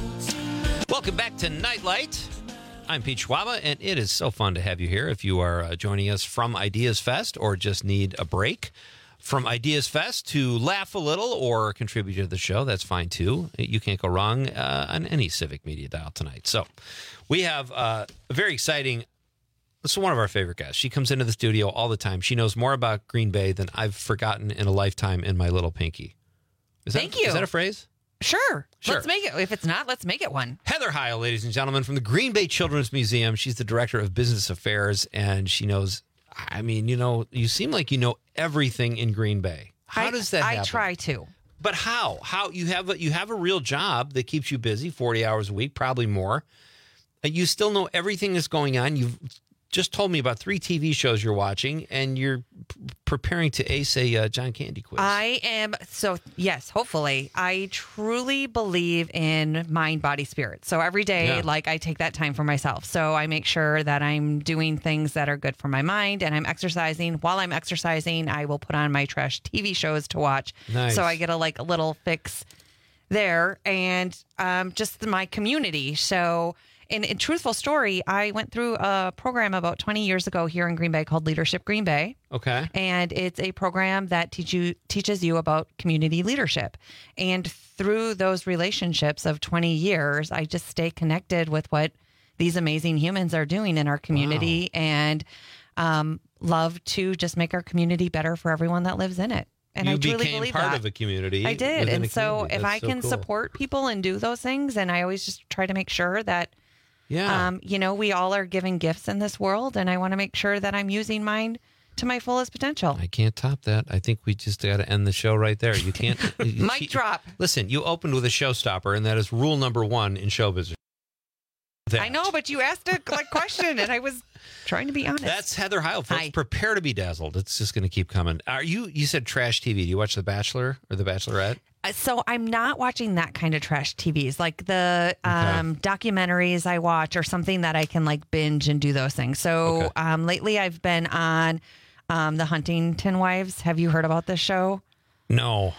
Welcome back to Nightlight. I'm Pete Schwaba, and it is so fun to have you here. If you are uh, joining us from Ideas Fest or just need a break from Ideas Fest to laugh a little or contribute to the show, that's fine too. You can't go wrong uh, on any Civic Media dial tonight. So we have uh, a very exciting, this is one of our favorite guests. She comes into the studio all the time. She knows more about Green Bay than I've forgotten in a lifetime in my little pinky. Is Thank that, you. Is that a phrase? Sure. Sure. Let's make it. If it's not, let's make it one. Heather Heil, ladies and gentlemen, from the Green Bay Children's Museum. She's the director of business affairs, and she knows, I mean, you know, you seem like you know everything in Green Bay. How I, does that happen? I try to. But how? How you have a, you have a real job that keeps you busy, forty hours a week, probably more. You still know everything that's going on. You've just told me about three T V shows you're watching, and you're p- preparing to ace a uh, John Candy quiz. I am, so yes, hopefully. I truly believe in mind, body, spirit. So every day, yeah. like, I take that time for myself. So I make sure that I'm doing things that are good for my mind, and I'm exercising. While I'm exercising, I will put on my trash T V shows to watch. Nice. So I get a, like, a little fix there, and um, just my community. So... In a truthful story, I went through a program about twenty years ago here in Green Bay called Leadership Green Bay. Okay. And it's a program that teach you, teaches you about community leadership. And through those relationships of twenty years, I just stay connected with what these amazing humans are doing in our community wow. and um, love to just make our community better for everyone that lives in it. And you I truly became believe part that. of a community. I did. And so if I so can cool. support people and do those things, and I always just try to make sure that Yeah. Um, you know, we all are given gifts in this world, and I want to make sure that I'm using mine to my fullest potential. I can't top that. I think we just got to end the show right there. You can't. Mic she, drop. Listen, you opened with a showstopper, and that is rule number one in show business. That. I know, but you asked a like, question, and I was trying to be honest. That's Heather Heil, folks. Hi. Prepare to be dazzled. It's just going to keep coming. Are you? You said trash T V. Do you watch The Bachelor or The Bachelorette? So I'm not watching that kind of trash T Vs, like the um, okay. documentaries I watch or something that I can like binge and do those things. So okay. um, lately I've been on um, The Huntington Wives. Have you heard about this show? No.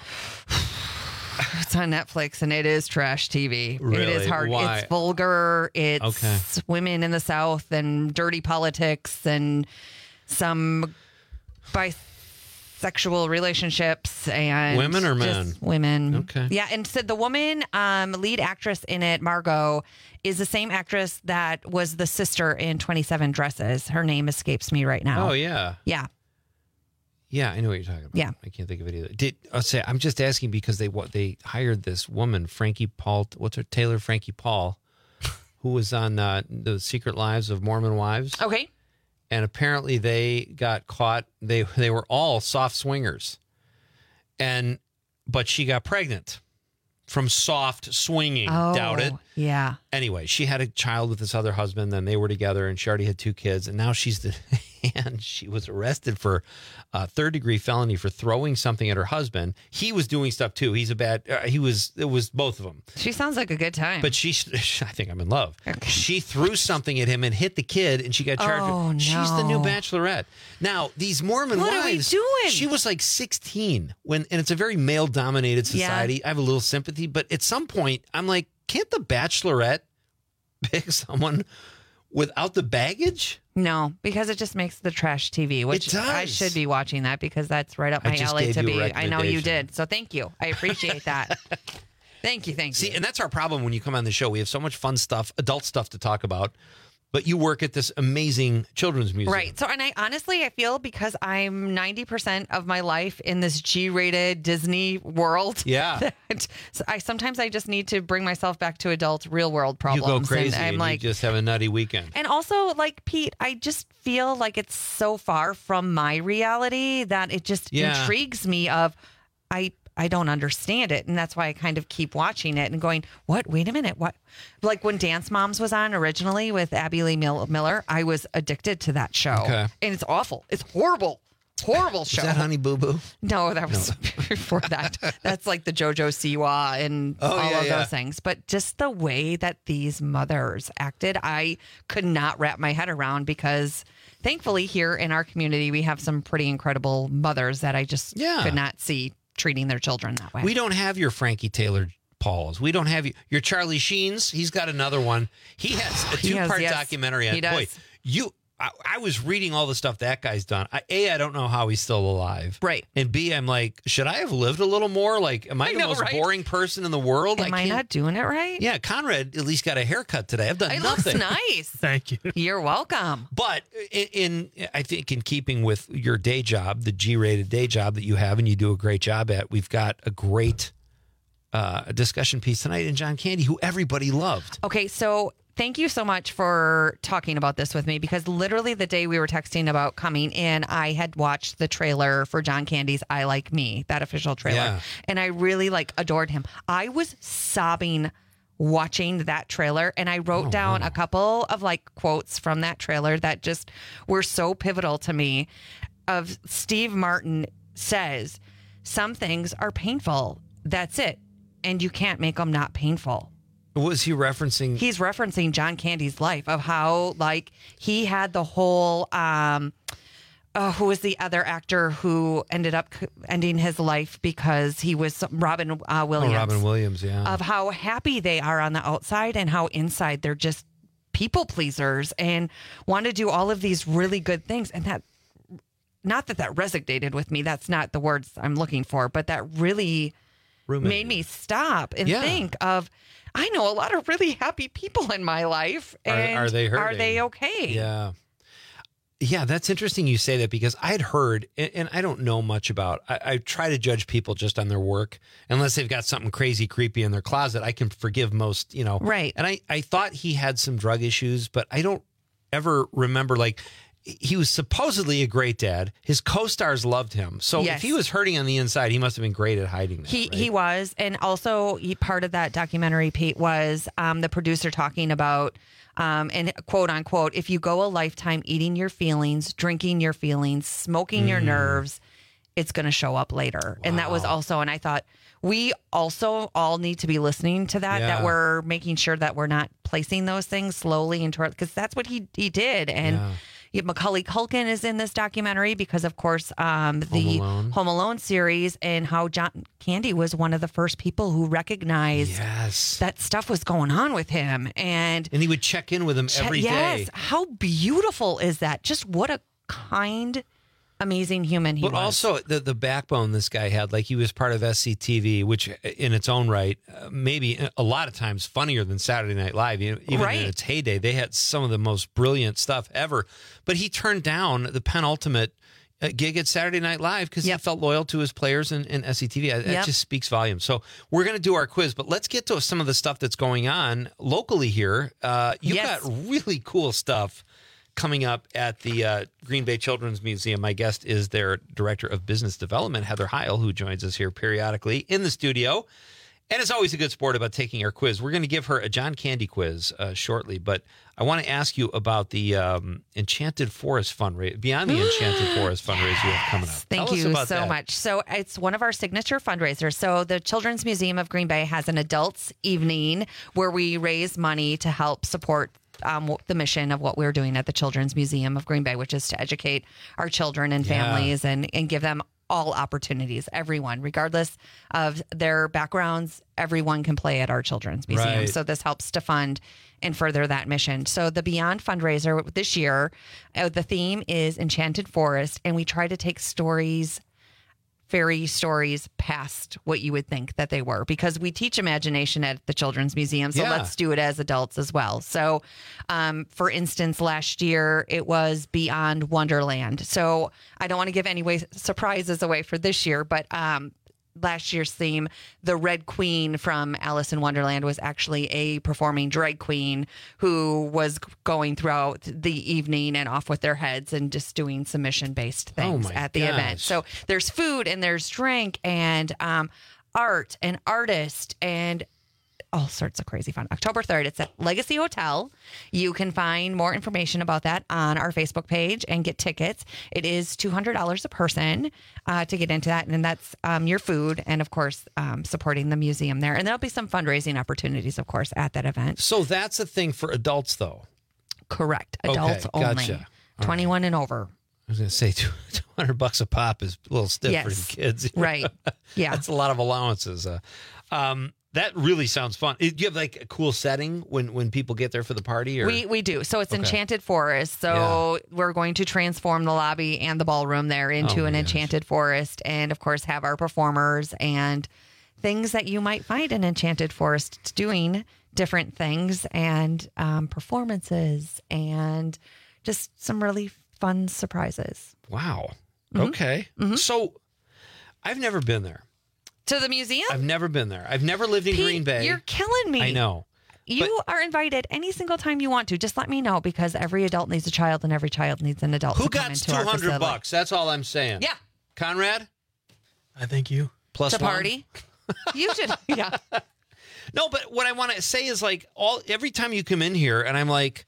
It's on Netflix and it is trash T V. Really? It is hard. Why? It's vulgar. It's okay. women in the South and dirty politics and some bisexual relationships and women or men? Just women. Okay. Yeah, and so the woman, um, lead actress in it, Margot, is the same actress that was the sister in twenty-seven Dresses. Her name escapes me right now. Oh yeah. Yeah. Yeah, I know what you're talking about. Yeah. I can't think of it either. Did I'll say I'm just asking because they what they hired this woman, Frankie Paul, what's her Taylor Frankie Paul, who was on uh, The Secret Lives of Mormon Wives. Okay. And apparently they got caught. They they were all soft swingers, and but she got pregnant from Soft swinging. Oh, Doubt it. Yeah. Anyway, she had a child with this other husband, then they were together, and she already had two kids, and now she's the and she was arrested for a third degree felony for throwing something at her husband. He was doing stuff too. He's a bad. Uh, he was. It was both of them. She sounds like a good time. But she, I think I'm in love. Okay. She threw something at him and hit the kid, and she got charged. Oh, with, no. She's the new Bachelorette. Now these Mormon What wives. are we doing? She was like sixteen when, and it's a very male dominated society. Yeah. I have a little sympathy, but at some point, I'm like, can't the Bachelorette pick someone without the baggage? No, because it just makes the trash T V, which I should be watching that because that's right up my alley to be. I know you did. So thank you. I appreciate that. Thank you. Thank See, you. See, and that's our problem when you come on the show. We have so much fun stuff, adult stuff to talk about. But you work at this amazing children's museum. Right. So, and I honestly, I feel because I'm ninety percent of my life in this G-rated Disney world. Yeah. That so I sometimes I just need to bring myself back to adult real world problems. You go crazy and I'm and like, you just have a nutty weekend. And also, like, Pete, I just feel like it's so far from my reality that it just Yeah. intrigues me of, I I don't understand it. And that's why I kind of keep watching it and going, what? Wait a minute. What? Like when Dance Moms was on originally with Abby Lee Mil- Miller, I was addicted to that show. Okay. And it's awful. It's horrible. Horrible show. Is that Honey Boo Boo? No, that was before that. That's like the JoJo Siwa and Oh, all yeah, of yeah. those things. But just the way that these mothers acted, I could not wrap my head around because thankfully here in our community, we have some pretty incredible mothers that I just Yeah. could not see treating their children that way. We don't have your Frankie Taylor Pauls. We don't have you, your Charlie Sheens. He's got another one. He has a He has, two-part yes. documentary on. He does. Boy, you. I, I was reading all the stuff that guy's done. I, a, I don't know how he's still alive. Right. And B, I'm like, should I have lived a little more? Like, am I, I the know, most right? boring person in the world? Am I, can't- not doing it right? Yeah, Conrad at least got a haircut today. I've done It nothing. looks nice. Thank you. You're welcome. But in, in, I think in keeping with your day job, the G-rated day job that you have and you do a great job at, we've got a great uh, discussion piece tonight in John Candy, who everybody loved. Okay, so thank you so much for talking about this with me because literally the day we were texting about coming in, I had watched the trailer for John Candy's I Like Me, that official trailer. Yeah. And I really like adored him. I was sobbing watching that trailer and I wrote Oh, down wow. a couple of like quotes from that trailer that just were so pivotal to me. Of Steve Martin says, some things are painful. That's it. And you can't make them not painful. Was he referencing? He's referencing John Candy's life of how like he had the whole um uh, who was the other actor who ended up c- ending his life because he was Robin uh, Williams. Oh, Robin Williams, yeah. Of how happy they are on the outside and how inside they're just people pleasers and want to do all of these really good things. And that, not that that resonated with me. That's not the words I'm looking for, but that really Ruminated. made me stop and Yeah. think of, I know a lot of really happy people in my life. Are- And are they Are hurting? they okay? Yeah. Yeah, that's interesting you say that because I had heard, and, and I don't know much about, I, I try to judge people just on their work. Unless they've got something crazy creepy in their closet, I can forgive most, you know. Right. And I, I thought he had some drug issues, but I don't ever remember, like, he was supposedly a great dad. His co-stars loved him. So Yes. if he was hurting on the inside, he must have been great at hiding that. He right? he was, and also he, part of that documentary, Pete, was um, the producer talking about, um, and quote unquote, if you go a lifetime eating your feelings, drinking your feelings, smoking your Mm. nerves, it's going to show up later. And that was Wow. also, and I thought we also all need to be listening to that. That Yeah. we're making sure that we're not placing those things slowly into our, because that's what he he did, and. Yeah. Yeah, Macaulay Culkin is in this documentary because, of course, um, the Alone. Home Alone series and how John Candy was one of the first people who recognized Yes. that stuff was going on with him. And, And he would check in with him every day. yes, how beautiful is that? Just what a kind, amazing human he But was. also the the backbone this guy had, like he was part of S C T V, which in its own right, uh, maybe a lot of times funnier than Saturday Night Live. You know, even Right. in its heyday, they had some of the most brilliant stuff ever. But he turned down the penultimate uh, gig at Saturday Night Live because Yep. he felt loyal to his players in, in S C T V. That Yep. just speaks volumes. So we're going to do our quiz, but let's get to some of the stuff that's going on locally here. Uh, you've Yes. got really cool stuff coming up at the uh, Green Bay Children's Museum. My guest is their Director of Business Development, Heather Heil, who joins us here periodically in the studio. And it's always a good sport about taking our quiz. We're going to give her a John Candy quiz uh, shortly, but I want to ask you about the um, Enchanted Forest fundraiser, beyond the Enchanted Forest fundraiser you have coming up. Thank Tell us you about so that. much. So it's one of our signature fundraisers. So the Children's Museum of Green Bay has an adults evening where we raise money to help support um, the mission of what we're doing at the Children's Museum of Green Bay, which is to educate our children and Yeah. families and, and give them all opportunities, everyone, regardless of their backgrounds, everyone can play at our Children's Museum. Right. So this helps to fund and further that mission. So the Beyond fundraiser this year, uh, the theme is Enchanted Forest, and we try to take stories, fairy stories past what you would think that they were, because we teach imagination at the Children's Museum. So Yeah. let's do it as adults as well. So, um, for instance, last year it was Beyond Wonderland. So I don't want to give any way surprises away for this year, but um, last year's theme, the Red Queen from Alice in Wonderland, was actually a performing drag queen who was going throughout the evening and off with their heads and just doing submission-based things Oh my at the gosh. event. So there's food and there's drink and um, art and artist and all sorts of crazy fun. October third, it's at Legacy Hotel. You can find more information about that on our Facebook page and get tickets. It is two hundred dollars a person uh, to get into that. And that's um, your food and, of course, um, supporting the museum there. And there'll be some fundraising opportunities, of course, at that event. So that's a thing for adults, though? Correct. Okay, Adults only. gotcha. All twenty-one and over. I was going to say two hundred bucks a pop is a little stiff for Yes. the kids. Right. Yeah. That's a lot of allowances. Uh, um, that really sounds fun. Do you have like a cool setting when, when people get there for the party? Or? We we do. So it's Okay. Enchanted Forest. So we're going to transform the lobby and the ballroom there into Oh my an gosh. Enchanted Forest, and of course have our performers and things that you might find in Enchanted Forest doing different things and um, performances and just some really fun surprises. Wow. Mhm. Okay. Mhm. So I've never been there. To the museum? I've never been there. I've never lived in Pete, Green Bay. You're killing me. I know. You are invited any single time you want to. Just let me know, because every adult needs a child and every child needs an adult Who to come got into two our hundred facility. bucks? That's all I'm saying. Yeah. Conrad? I thank you. Plus to one? party. You should. Yeah. No, but what I want to say is like all every time you come in here, and I'm like,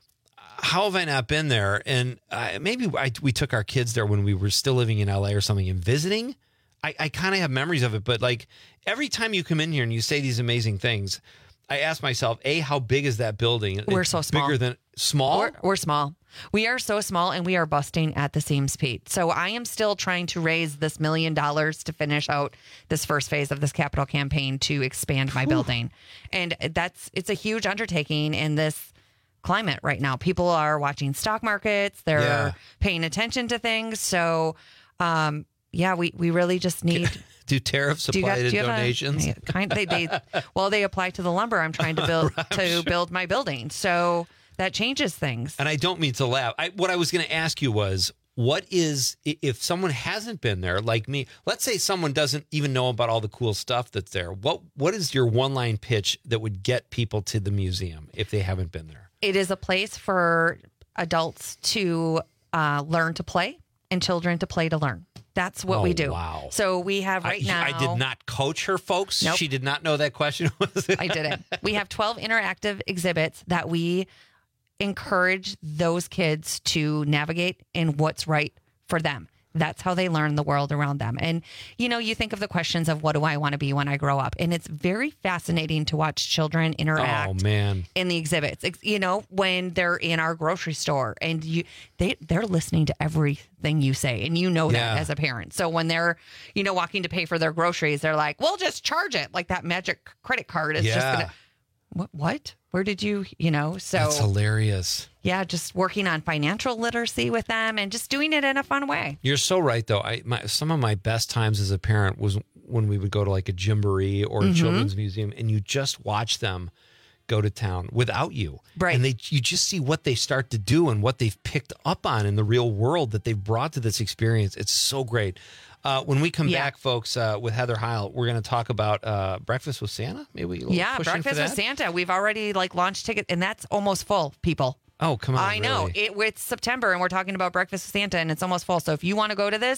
how have I not been there? And uh, maybe I, we took our kids there when we were still living in L A or something and visiting. I, I kind of have memories of it, but like every time you come in here and you say these amazing things, I ask myself, A, how big is that building? We're It's so small. Bigger than small? We're, we're small. We are so small, and we are busting at the seams, Pete. So I am still trying to raise this million dollars to finish out this first phase of this capital campaign to expand my building. And that's, it's a huge undertaking in this climate right now. People are watching stock markets. They're Yeah. paying attention to things. So, um, yeah, we, we really just need... Do tariffs Do you apply got- to do you have a- donations? yeah, kind they, they well they apply to the lumber I'm trying to build to build my building, so that changes things. And I don't mean to laugh. I, what I was going to ask you was, what is, i- if someone hasn't been there like me, let's say someone doesn't even know about all the cool stuff that's there. What What is your one line pitch that would get people to the museum if they haven't been there? It is a place for adults to uh, learn to play and children to play to learn. That's what Oh, we do. wow. So we have right I, now. I did not coach her, folks. Nope. She did not know that question was. I didn't. We have twelve interactive exhibits that we encourage those kids to navigate in what's right for them. That's how they learn the world around them. And, you know, you think of the questions of what do I want to be when I grow up? And it's very fascinating to watch children interact Oh, man. in the exhibits. Ex- You know, when they're in our grocery store and you they they're listening to everything you say, and you know that Yeah. as a parent. So when they're, you know, walking to pay for their groceries, they're like, "Well, just charge it." Like that magic credit card is just Yeah. going to What what? Where did you, you know, so That's hilarious. yeah, just working on financial literacy with them and just doing it in a fun way. You're so right, though. I my, some of my best times as a parent was when we would go to like a Gymboree or a Mhm. children's museum, and you just watch them go to town without you, Right? And they you just see what they start to do and what they've picked up on in the real world that they've brought to this experience. It's so great. Uh, when we come Yeah. back, folks, uh, with Heather Heil, we're going to talk about uh, Breakfast with Santa. Maybe we Yeah, Breakfast with Santa. We've already like launched tickets, and that's almost full, people. Oh, come on! I know. really? It, it's September, and we're talking about Breakfast with Santa, and it's almost full. So if you want to go to this,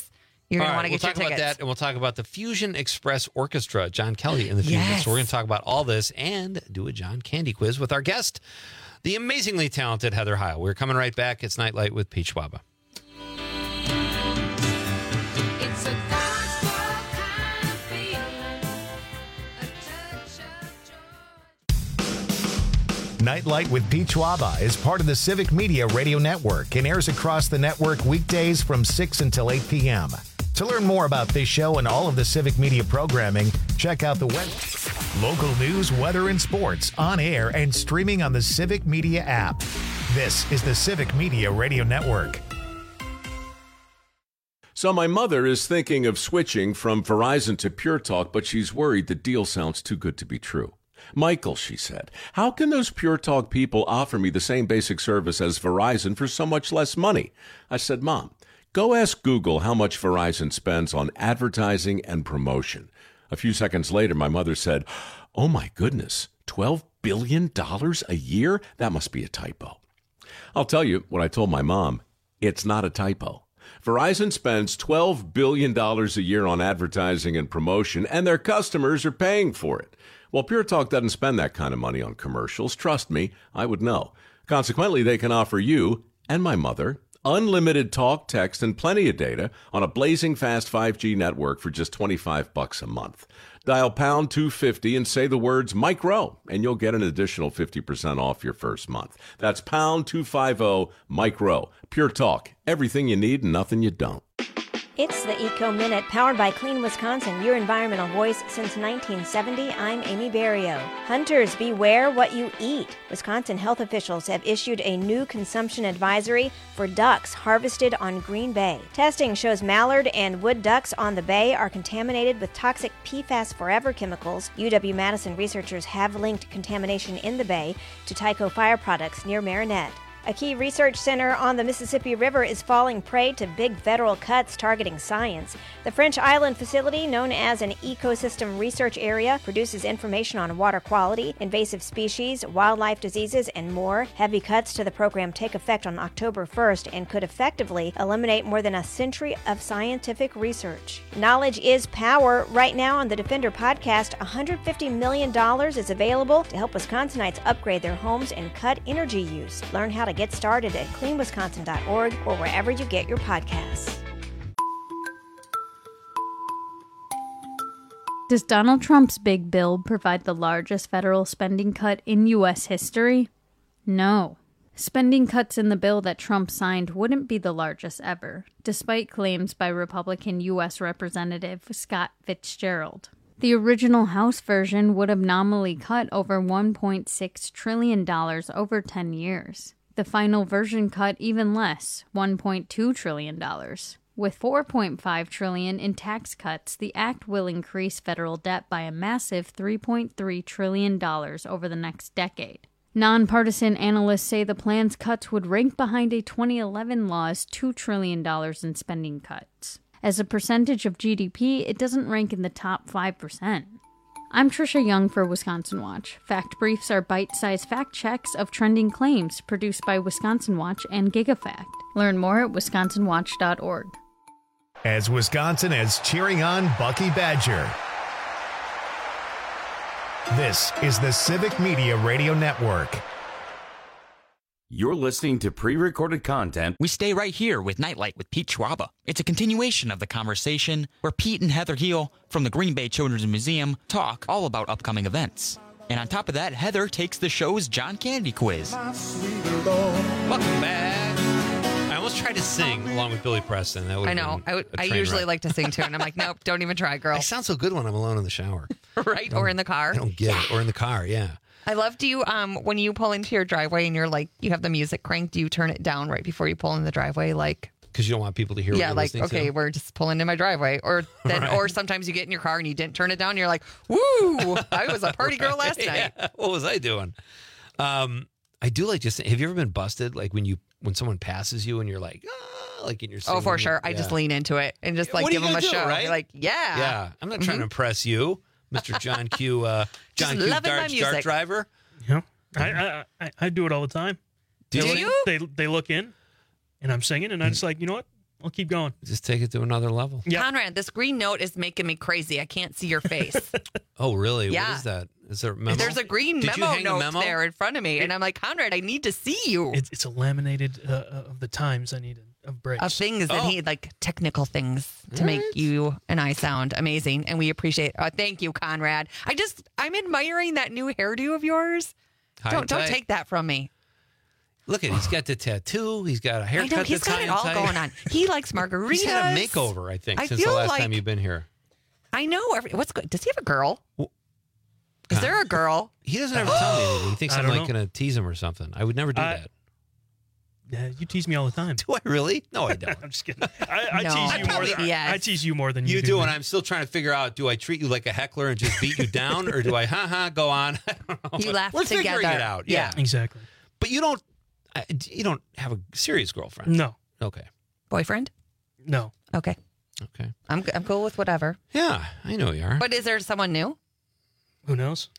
You're going All to right, want to get we'll your talk tickets. about that, and we'll talk about the Fusion Express Orchestra, John Kelly and the Fusion. Yes. So we're going to talk about all this and do a John Candy quiz with our guest, the amazingly talented Heather Heil. We're coming right back. It's Nightlight with Pete Schwaba. Nightlight with Pete Schwaba is part of the Civic Media Radio Network and airs across the network weekdays from six until eight p.m. To learn more about this show and all of the Civic Media programming, check out the web. Local news, weather, and sports on air and streaming on the Civic Media app. This is the Civic Media Radio Network. So my mother is thinking of switching from Verizon to Pure Talk, but she's worried the deal sounds too good to be true. Michael, she said, how can those Pure Talk people offer me the same basic service as Verizon for so much less money? I said, Mom, go ask Google how much Verizon spends on advertising and promotion. A few seconds later, my mother said, oh my goodness, twelve billion dollars a year? That must be a typo. I'll tell you what I told my mom. It's not a typo. Verizon spends twelve billion dollars a year on advertising and promotion, and their customers are paying for it. Well, Pure Talk doesn't spend that kind of money on commercials. Trust me, I would know. Consequently, they can offer you and my mother unlimited talk, text, and plenty of data on a blazing fast five G network for just twenty-five bucks a month. Dial pound two fifty and say the words Mike Rowe, and you'll get an additional fifty percent off your first month. That's pound two fifty, Mike Rowe. Pure Talk, everything you need and nothing you don't. It's the Eco Minute, powered by Clean Wisconsin, your environmental voice since nineteen seventy. I'm Amy Barrio. Hunters, beware what you eat. Wisconsin health officials have issued a new consumption advisory for ducks harvested on Green Bay. Testing shows mallard and wood ducks on the bay are contaminated with toxic P FAS Forever chemicals. U W-Madison researchers have linked contamination in the bay to Tyco Fire products near Marinette. A key research center on the Mississippi River is falling prey to big federal cuts targeting science. The French Island facility, known as an ecosystem research area, produces information on water quality, invasive species, wildlife diseases, and more. Heavy cuts to the program take effect on October first and could effectively eliminate more than a century of scientific research. Knowledge is power. Right now on the Defender podcast, one hundred fifty million dollars is available to help Wisconsinites upgrade their homes and cut energy use. Learn how to get started at clean wisconsin dot org or wherever you get your podcasts. Does Donald Trump's big bill provide the largest federal spending cut in U S history? No. Spending cuts in the bill that Trump signed wouldn't be the largest ever, despite claims by Republican U S Representative Scott Fitzgerald. The original House version would have nominally cut over one point six trillion dollars over ten years. The final version cut even less, one point two trillion dollars. With four point five trillion dollars in tax cuts, the act will increase federal debt by a massive three point three trillion dollars over the next decade. Nonpartisan analysts say the plan's cuts would rank behind a twenty eleven law's two trillion dollars in spending cuts. As a percentage of G D P, it doesn't rank in the top five percent. I'm Trisha Young for Wisconsin Watch. Fact Briefs are bite-sized fact checks of trending claims produced by Wisconsin Watch and GigaFact. Learn more at wisconsin watch dot org. As Wisconsin is cheering on Bucky Badger. This is the Civic Media Radio Network. You're listening to pre-recorded content. We stay right here with Nightlight with Pete Schwaba. It's a continuation of the conversation where Pete and Heather Heil from the Green Bay Children's Museum talk all about upcoming events. And on top of that, Heather takes the show's John Candy quiz. Welcome back. I almost tried to sing along with Billy Preston. That would I know. I, would, I usually wreck. like to sing too, and I'm like, nope, don't even try, girl. I sound so good when I'm alone in the shower. Right? Or in the car. I don't get it. Or in the car, yeah. I love, do you, um, when you pull into your driveway and you're like, you have the music cranked, do you turn it down right before you pull in the driveway? Like, because you don't want people to hear what yeah, you're like, listening okay, to? we're just pulling in my driveway. Or then, Right. or sometimes you get in your car and you didn't turn it down. And you're like, woo, I was a party girl last night. Yeah. What was I doing? Um, I do like just, have you ever been busted? Like when you, when someone passes you and you're like, ah, like in your Oh, for singing? sure. I Yeah. just lean into it and just like What are give you them a gonna do, show. right? You're like, yeah. Yeah. I'm not trying to impress you, Mister John Q, uh, Just John Q loving my Dart, music. Dart driver. Yeah, I, I I I do it all the time. Do they you? Look, they they look in, and I'm singing, and I'm just like, you know what? I'll keep going. Just take it to another level. Yep. Conrad, this green note is making me crazy. I can't see your face. Oh, really? Yeah. What is that? Is there a memo? There's a green Did you memo hang a note memo? there in front of me, and I'm like, Conrad, I need to see you. It's, it's a laminated uh, of the times I needed of breaks. Of things that Oh. he like technical things to All make right. you and I sound amazing, and we appreciate. Uh, thank you, Conrad. I just I'm admiring that new hairdo of yours. High don't and don't tight. take that from me. Look at, he's got the tattoo. He's got a I haircut. know he's that's got high it and all tight. going on. He likes margaritas. He's had a makeover, I think, I since the feel last like- time you've been here. I know. Every, what's good? Does he have a girl? Is there a girl? He doesn't ever tell me anything. He thinks I I'm don't like know. going to tease him or something. I would never do I- that. Yeah, you tease me all the time. Do I really? No, I don't. I'm just kidding. I, I No. tease I you more. probably- Than, yes. I tease you more than you, You do, me. and I'm still trying to figure out, do I treat you like a heckler and just beat you down, or do I, ha-ha, go on? I don't know. You laugh We're together. figuring it out. Yeah. Exactly. But you don't, I- you don't have a serious girlfriend. No. Okay. Boyfriend? No. Okay. Okay. I'm I'm cool with whatever. Yeah, I know you are. But is there someone new? Who knows?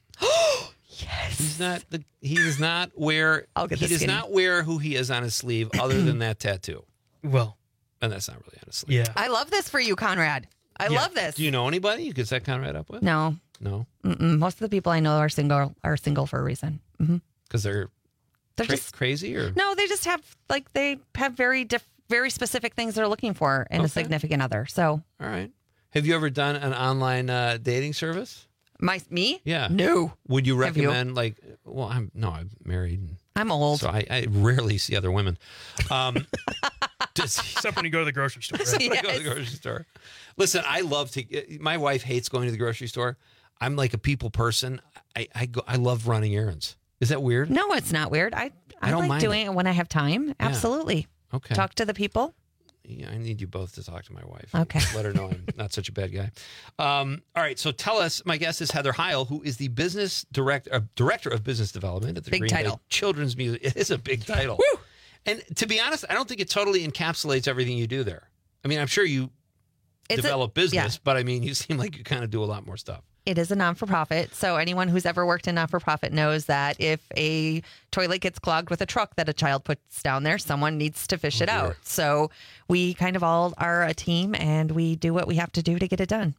He's not the. He does not wear. I'll get he the does skinny. not wear who he is on his sleeve, other than that tattoo. Well, and that's not really on his sleeve. Yeah. I love this for you, Conrad. I Yeah. love this. Do you know anybody you could set Conrad up with? No. No, Mm-mm. Most of the people I know are single are single for a reason. hmm because they're They're cra- just crazy, or no. They just have like they have very diff- very specific things they're looking for in a Okay. significant other. So all right. Have you ever done an online uh, dating service? my me, Yeah. no. Would you Have you? recommend like? Well, I'm no, I'm married. and I'm old. So I, I rarely see other women. Um, does Except when you go to the grocery store. Right? when I go to the grocery store. Listen, I love to. My wife hates going to the grocery store. I'm like a people person. I I, go, I love running errands. Is that weird? No, it's not weird. I I, I don't like mind doing it. when I have time. Absolutely. Okay. Talk to the people. Yeah, I need you both to talk to my wife. Okay. Let her know I'm not such a bad guy. Um, all right. So tell us. My guest is Heather Heil, who is the business director, uh, director of business development at the Big Green Bay title. Children's Museum. It is a big title. Woo! And to be honest, I don't think it totally encapsulates everything you do there. I mean, I'm sure you It's a- develop business, yeah. but I mean, you seem like you kind of do a lot more stuff. It is a non-for-profit, so anyone who's ever worked in non-for-profit knows that if a toilet gets clogged with a truck that a child puts down there, someone needs to fish Oh, it dear. out. So we kind of all are a team, and we do what we have to do to get it done.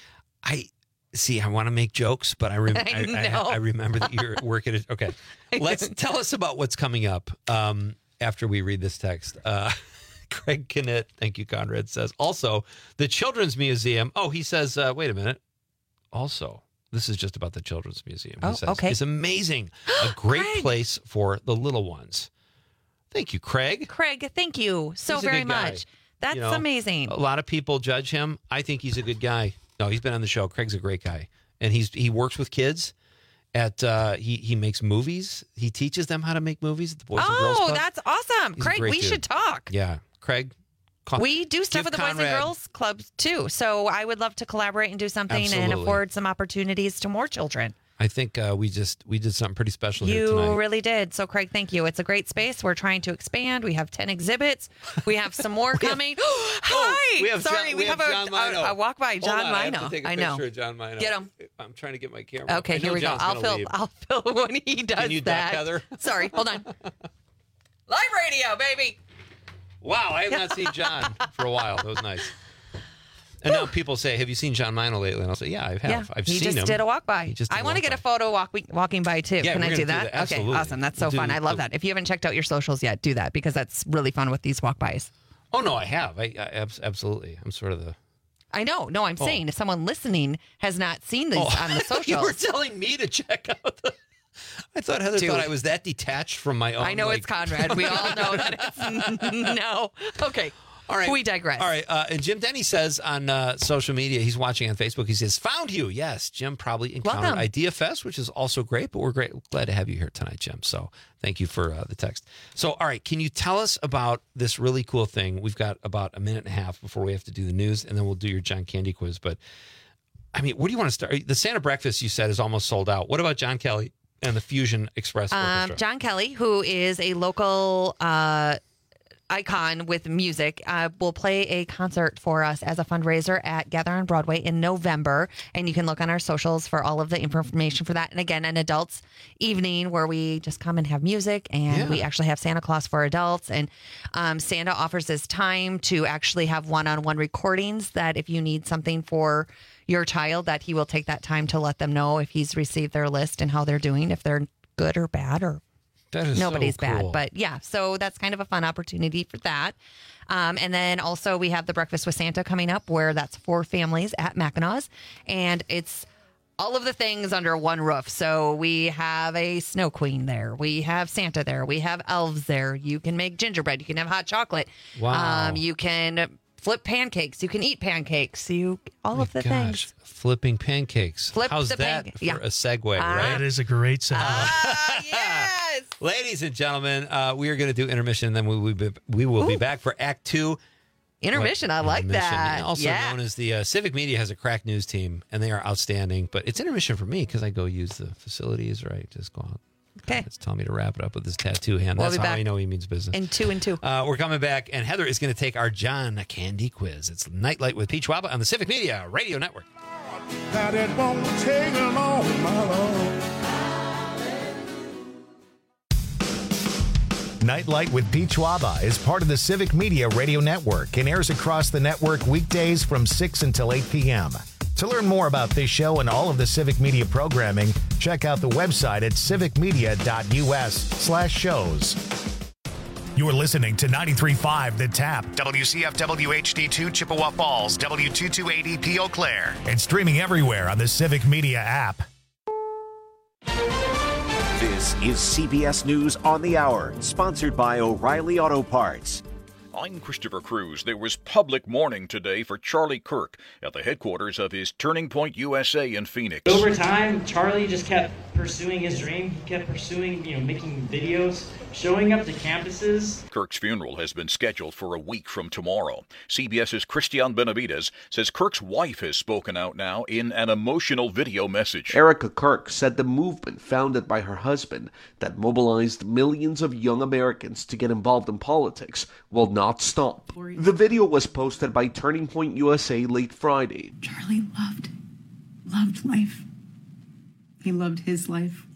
I see. I want to make jokes, but I, rem- I I, I, know. I remember that you're working at. Okay, let's tell us about what's coming up um, after we read this text. Uh, Craig Kinnett, thank you, Conrad says. Also, the Children's Museum. Oh, he says. Uh, wait a minute. Also, this is just about the Children's Museum. He Oh, says, okay. It's amazing. A great Craig. place for the little ones. Thank you, Craig. Craig, thank you so He's a very good guy. much. That's You know, amazing. A lot of people judge him. I think he's a good guy. No, he's been on the show. Craig's a great guy, and he's he works with kids. At uh, he he makes movies. He teaches them how to make movies at the Boys and Girls Oh, Club. that's awesome. He's a Craig, great we dude. should talk. Yeah, Craig. Con- We do stuff give with the Boys Conrad- and Girls Club too. So I would love to collaborate and do something and Absolutely. afford some opportunities to more children. I think uh, we just we did something pretty special here You tonight. really did. So, Craig, thank you. It's a great space. We're trying to expand. We have ten exhibits. We have some more coming. Hi. we have Sorry, John- we, we have, have John a, Mino. a, a walk by Hold John on, I have Mino. to take a I know. picture of John Mino. Get him. I'm trying to get my camera. Okay, I know here we John's go. I'll gonna fill. leave. I'll fill when he does Can you that. duck, Heather? Sorry, hold on. Live radio, baby. Wow, I have not seen John for a while. That was nice. And now people say, "Have you seen John Mino lately?" And I'll say, "Yeah, I have. Yeah, I've he seen just him." did a walk by. He just did I a want to walk get a photo walk, walking by too. Yeah, Can we're I gonna do do that? that. Okay, Absolutely. awesome. That's so We'll fun. do I love the- that. If you haven't checked out your socials yet, do that because that's really fun with these walk bys. Oh no, I have. I, I abs- absolutely. I'm sort of the. I know. No, I'm Oh. saying if someone listening has not seen these Oh, on the socials, you were telling me to check out the. I thought Heather Dude. thought I was that detached from my own. I know like- it's Conrad. We all know that it's no. Okay. All right. We digress. All right. Uh, and Jim Denny says on uh, social media, he's watching on Facebook. He says, "Found you." Yes, Jim probably encountered Welcome. Idea Fest, which is also great. But we're great, glad to have you here tonight, Jim. So thank you for uh, the text. So, all right, can you tell us about this really cool thing? We've got about a minute and a half before we have to do the news, and then we'll do your John Candy quiz. But I mean, where do you want to start? The Santa Breakfast you said is almost sold out. What about John Kelly and the Fusion Express Um, Orchestra? John Kelly, who is a local uh, icon with music, uh, will play a concert for us as a fundraiser at Gather on Broadway in November. And you can look on our socials for all of the information for that. And again, an adults evening where we just come and have music, and Yeah. we actually have Santa Claus for adults. And um, Santa offers his time to actually have one-on-one recordings that if you need something for your child, that he will take that time to let them know if he's received their list and how they're doing, if they're good or bad, or That is nobody's so cool. bad. But yeah, so that's kind of a fun opportunity for that. Um, and then also we have the Breakfast with Santa coming up, where that's for families at Mackinac, and it's all of the things under one roof. So we have a snow queen there. We have Santa there. We have elves there. You can make gingerbread. You can have hot chocolate. Wow. Um, you can flip pancakes. You can eat pancakes. You all My of the gosh, things. Flipping pancakes. Flip How's the that panca- for yeah. a segue, Ah. right? That is a great sound. Yes. Ladies and gentlemen, uh, we are going to do intermission, and then we will be, we will be back for Act Two. Intermission. I like Intermission. that. Also yeah. known as the uh, Civic Media has a crack news team, and they are outstanding. But it's intermission for me because I go use the facilities, or I just go out. Okay. It's telling me to wrap it up with this tattoo hand. We'll That's be how back I know he means business. In two and two. Uh, we're coming back, and Heather is going to take our John Candy quiz. It's Nightlight with Peach Waba on the Civic Media Radio Network. That it won't take long, my love. Nightlight with Peach Waba is part of the Civic Media Radio Network and airs across the network weekdays from six until eight p.m. To learn more about this show and all of the Civic Media programming, check out the website at civicmedia.us slash shows. You're listening to ninety-three point five The Tap, W C F W H D two Chippewa Falls, W two two eight E P Eau Claire, and streaming everywhere on the Civic Media app. This is C B S News on the Hour, sponsored by O'Reilly Auto Parts. I'm Christopher Cruz. There was public mourning today for Charlie Kirk at the headquarters of his Turning Point U S A in Phoenix. Over time, Charlie just kept pursuing his dream. He kept pursuing, you know, making videos, showing up to campuses. Kirk's funeral has been scheduled for a week from tomorrow. CBS's Christian Benavides says Kirk's wife has spoken out now in an emotional video message. Erica Kirk said the movement founded by her husband that mobilized millions of young Americans to get involved in politics will not stop. The video was posted by Turning Point U S A late Friday. Charlie loved, loved life. He loved his life.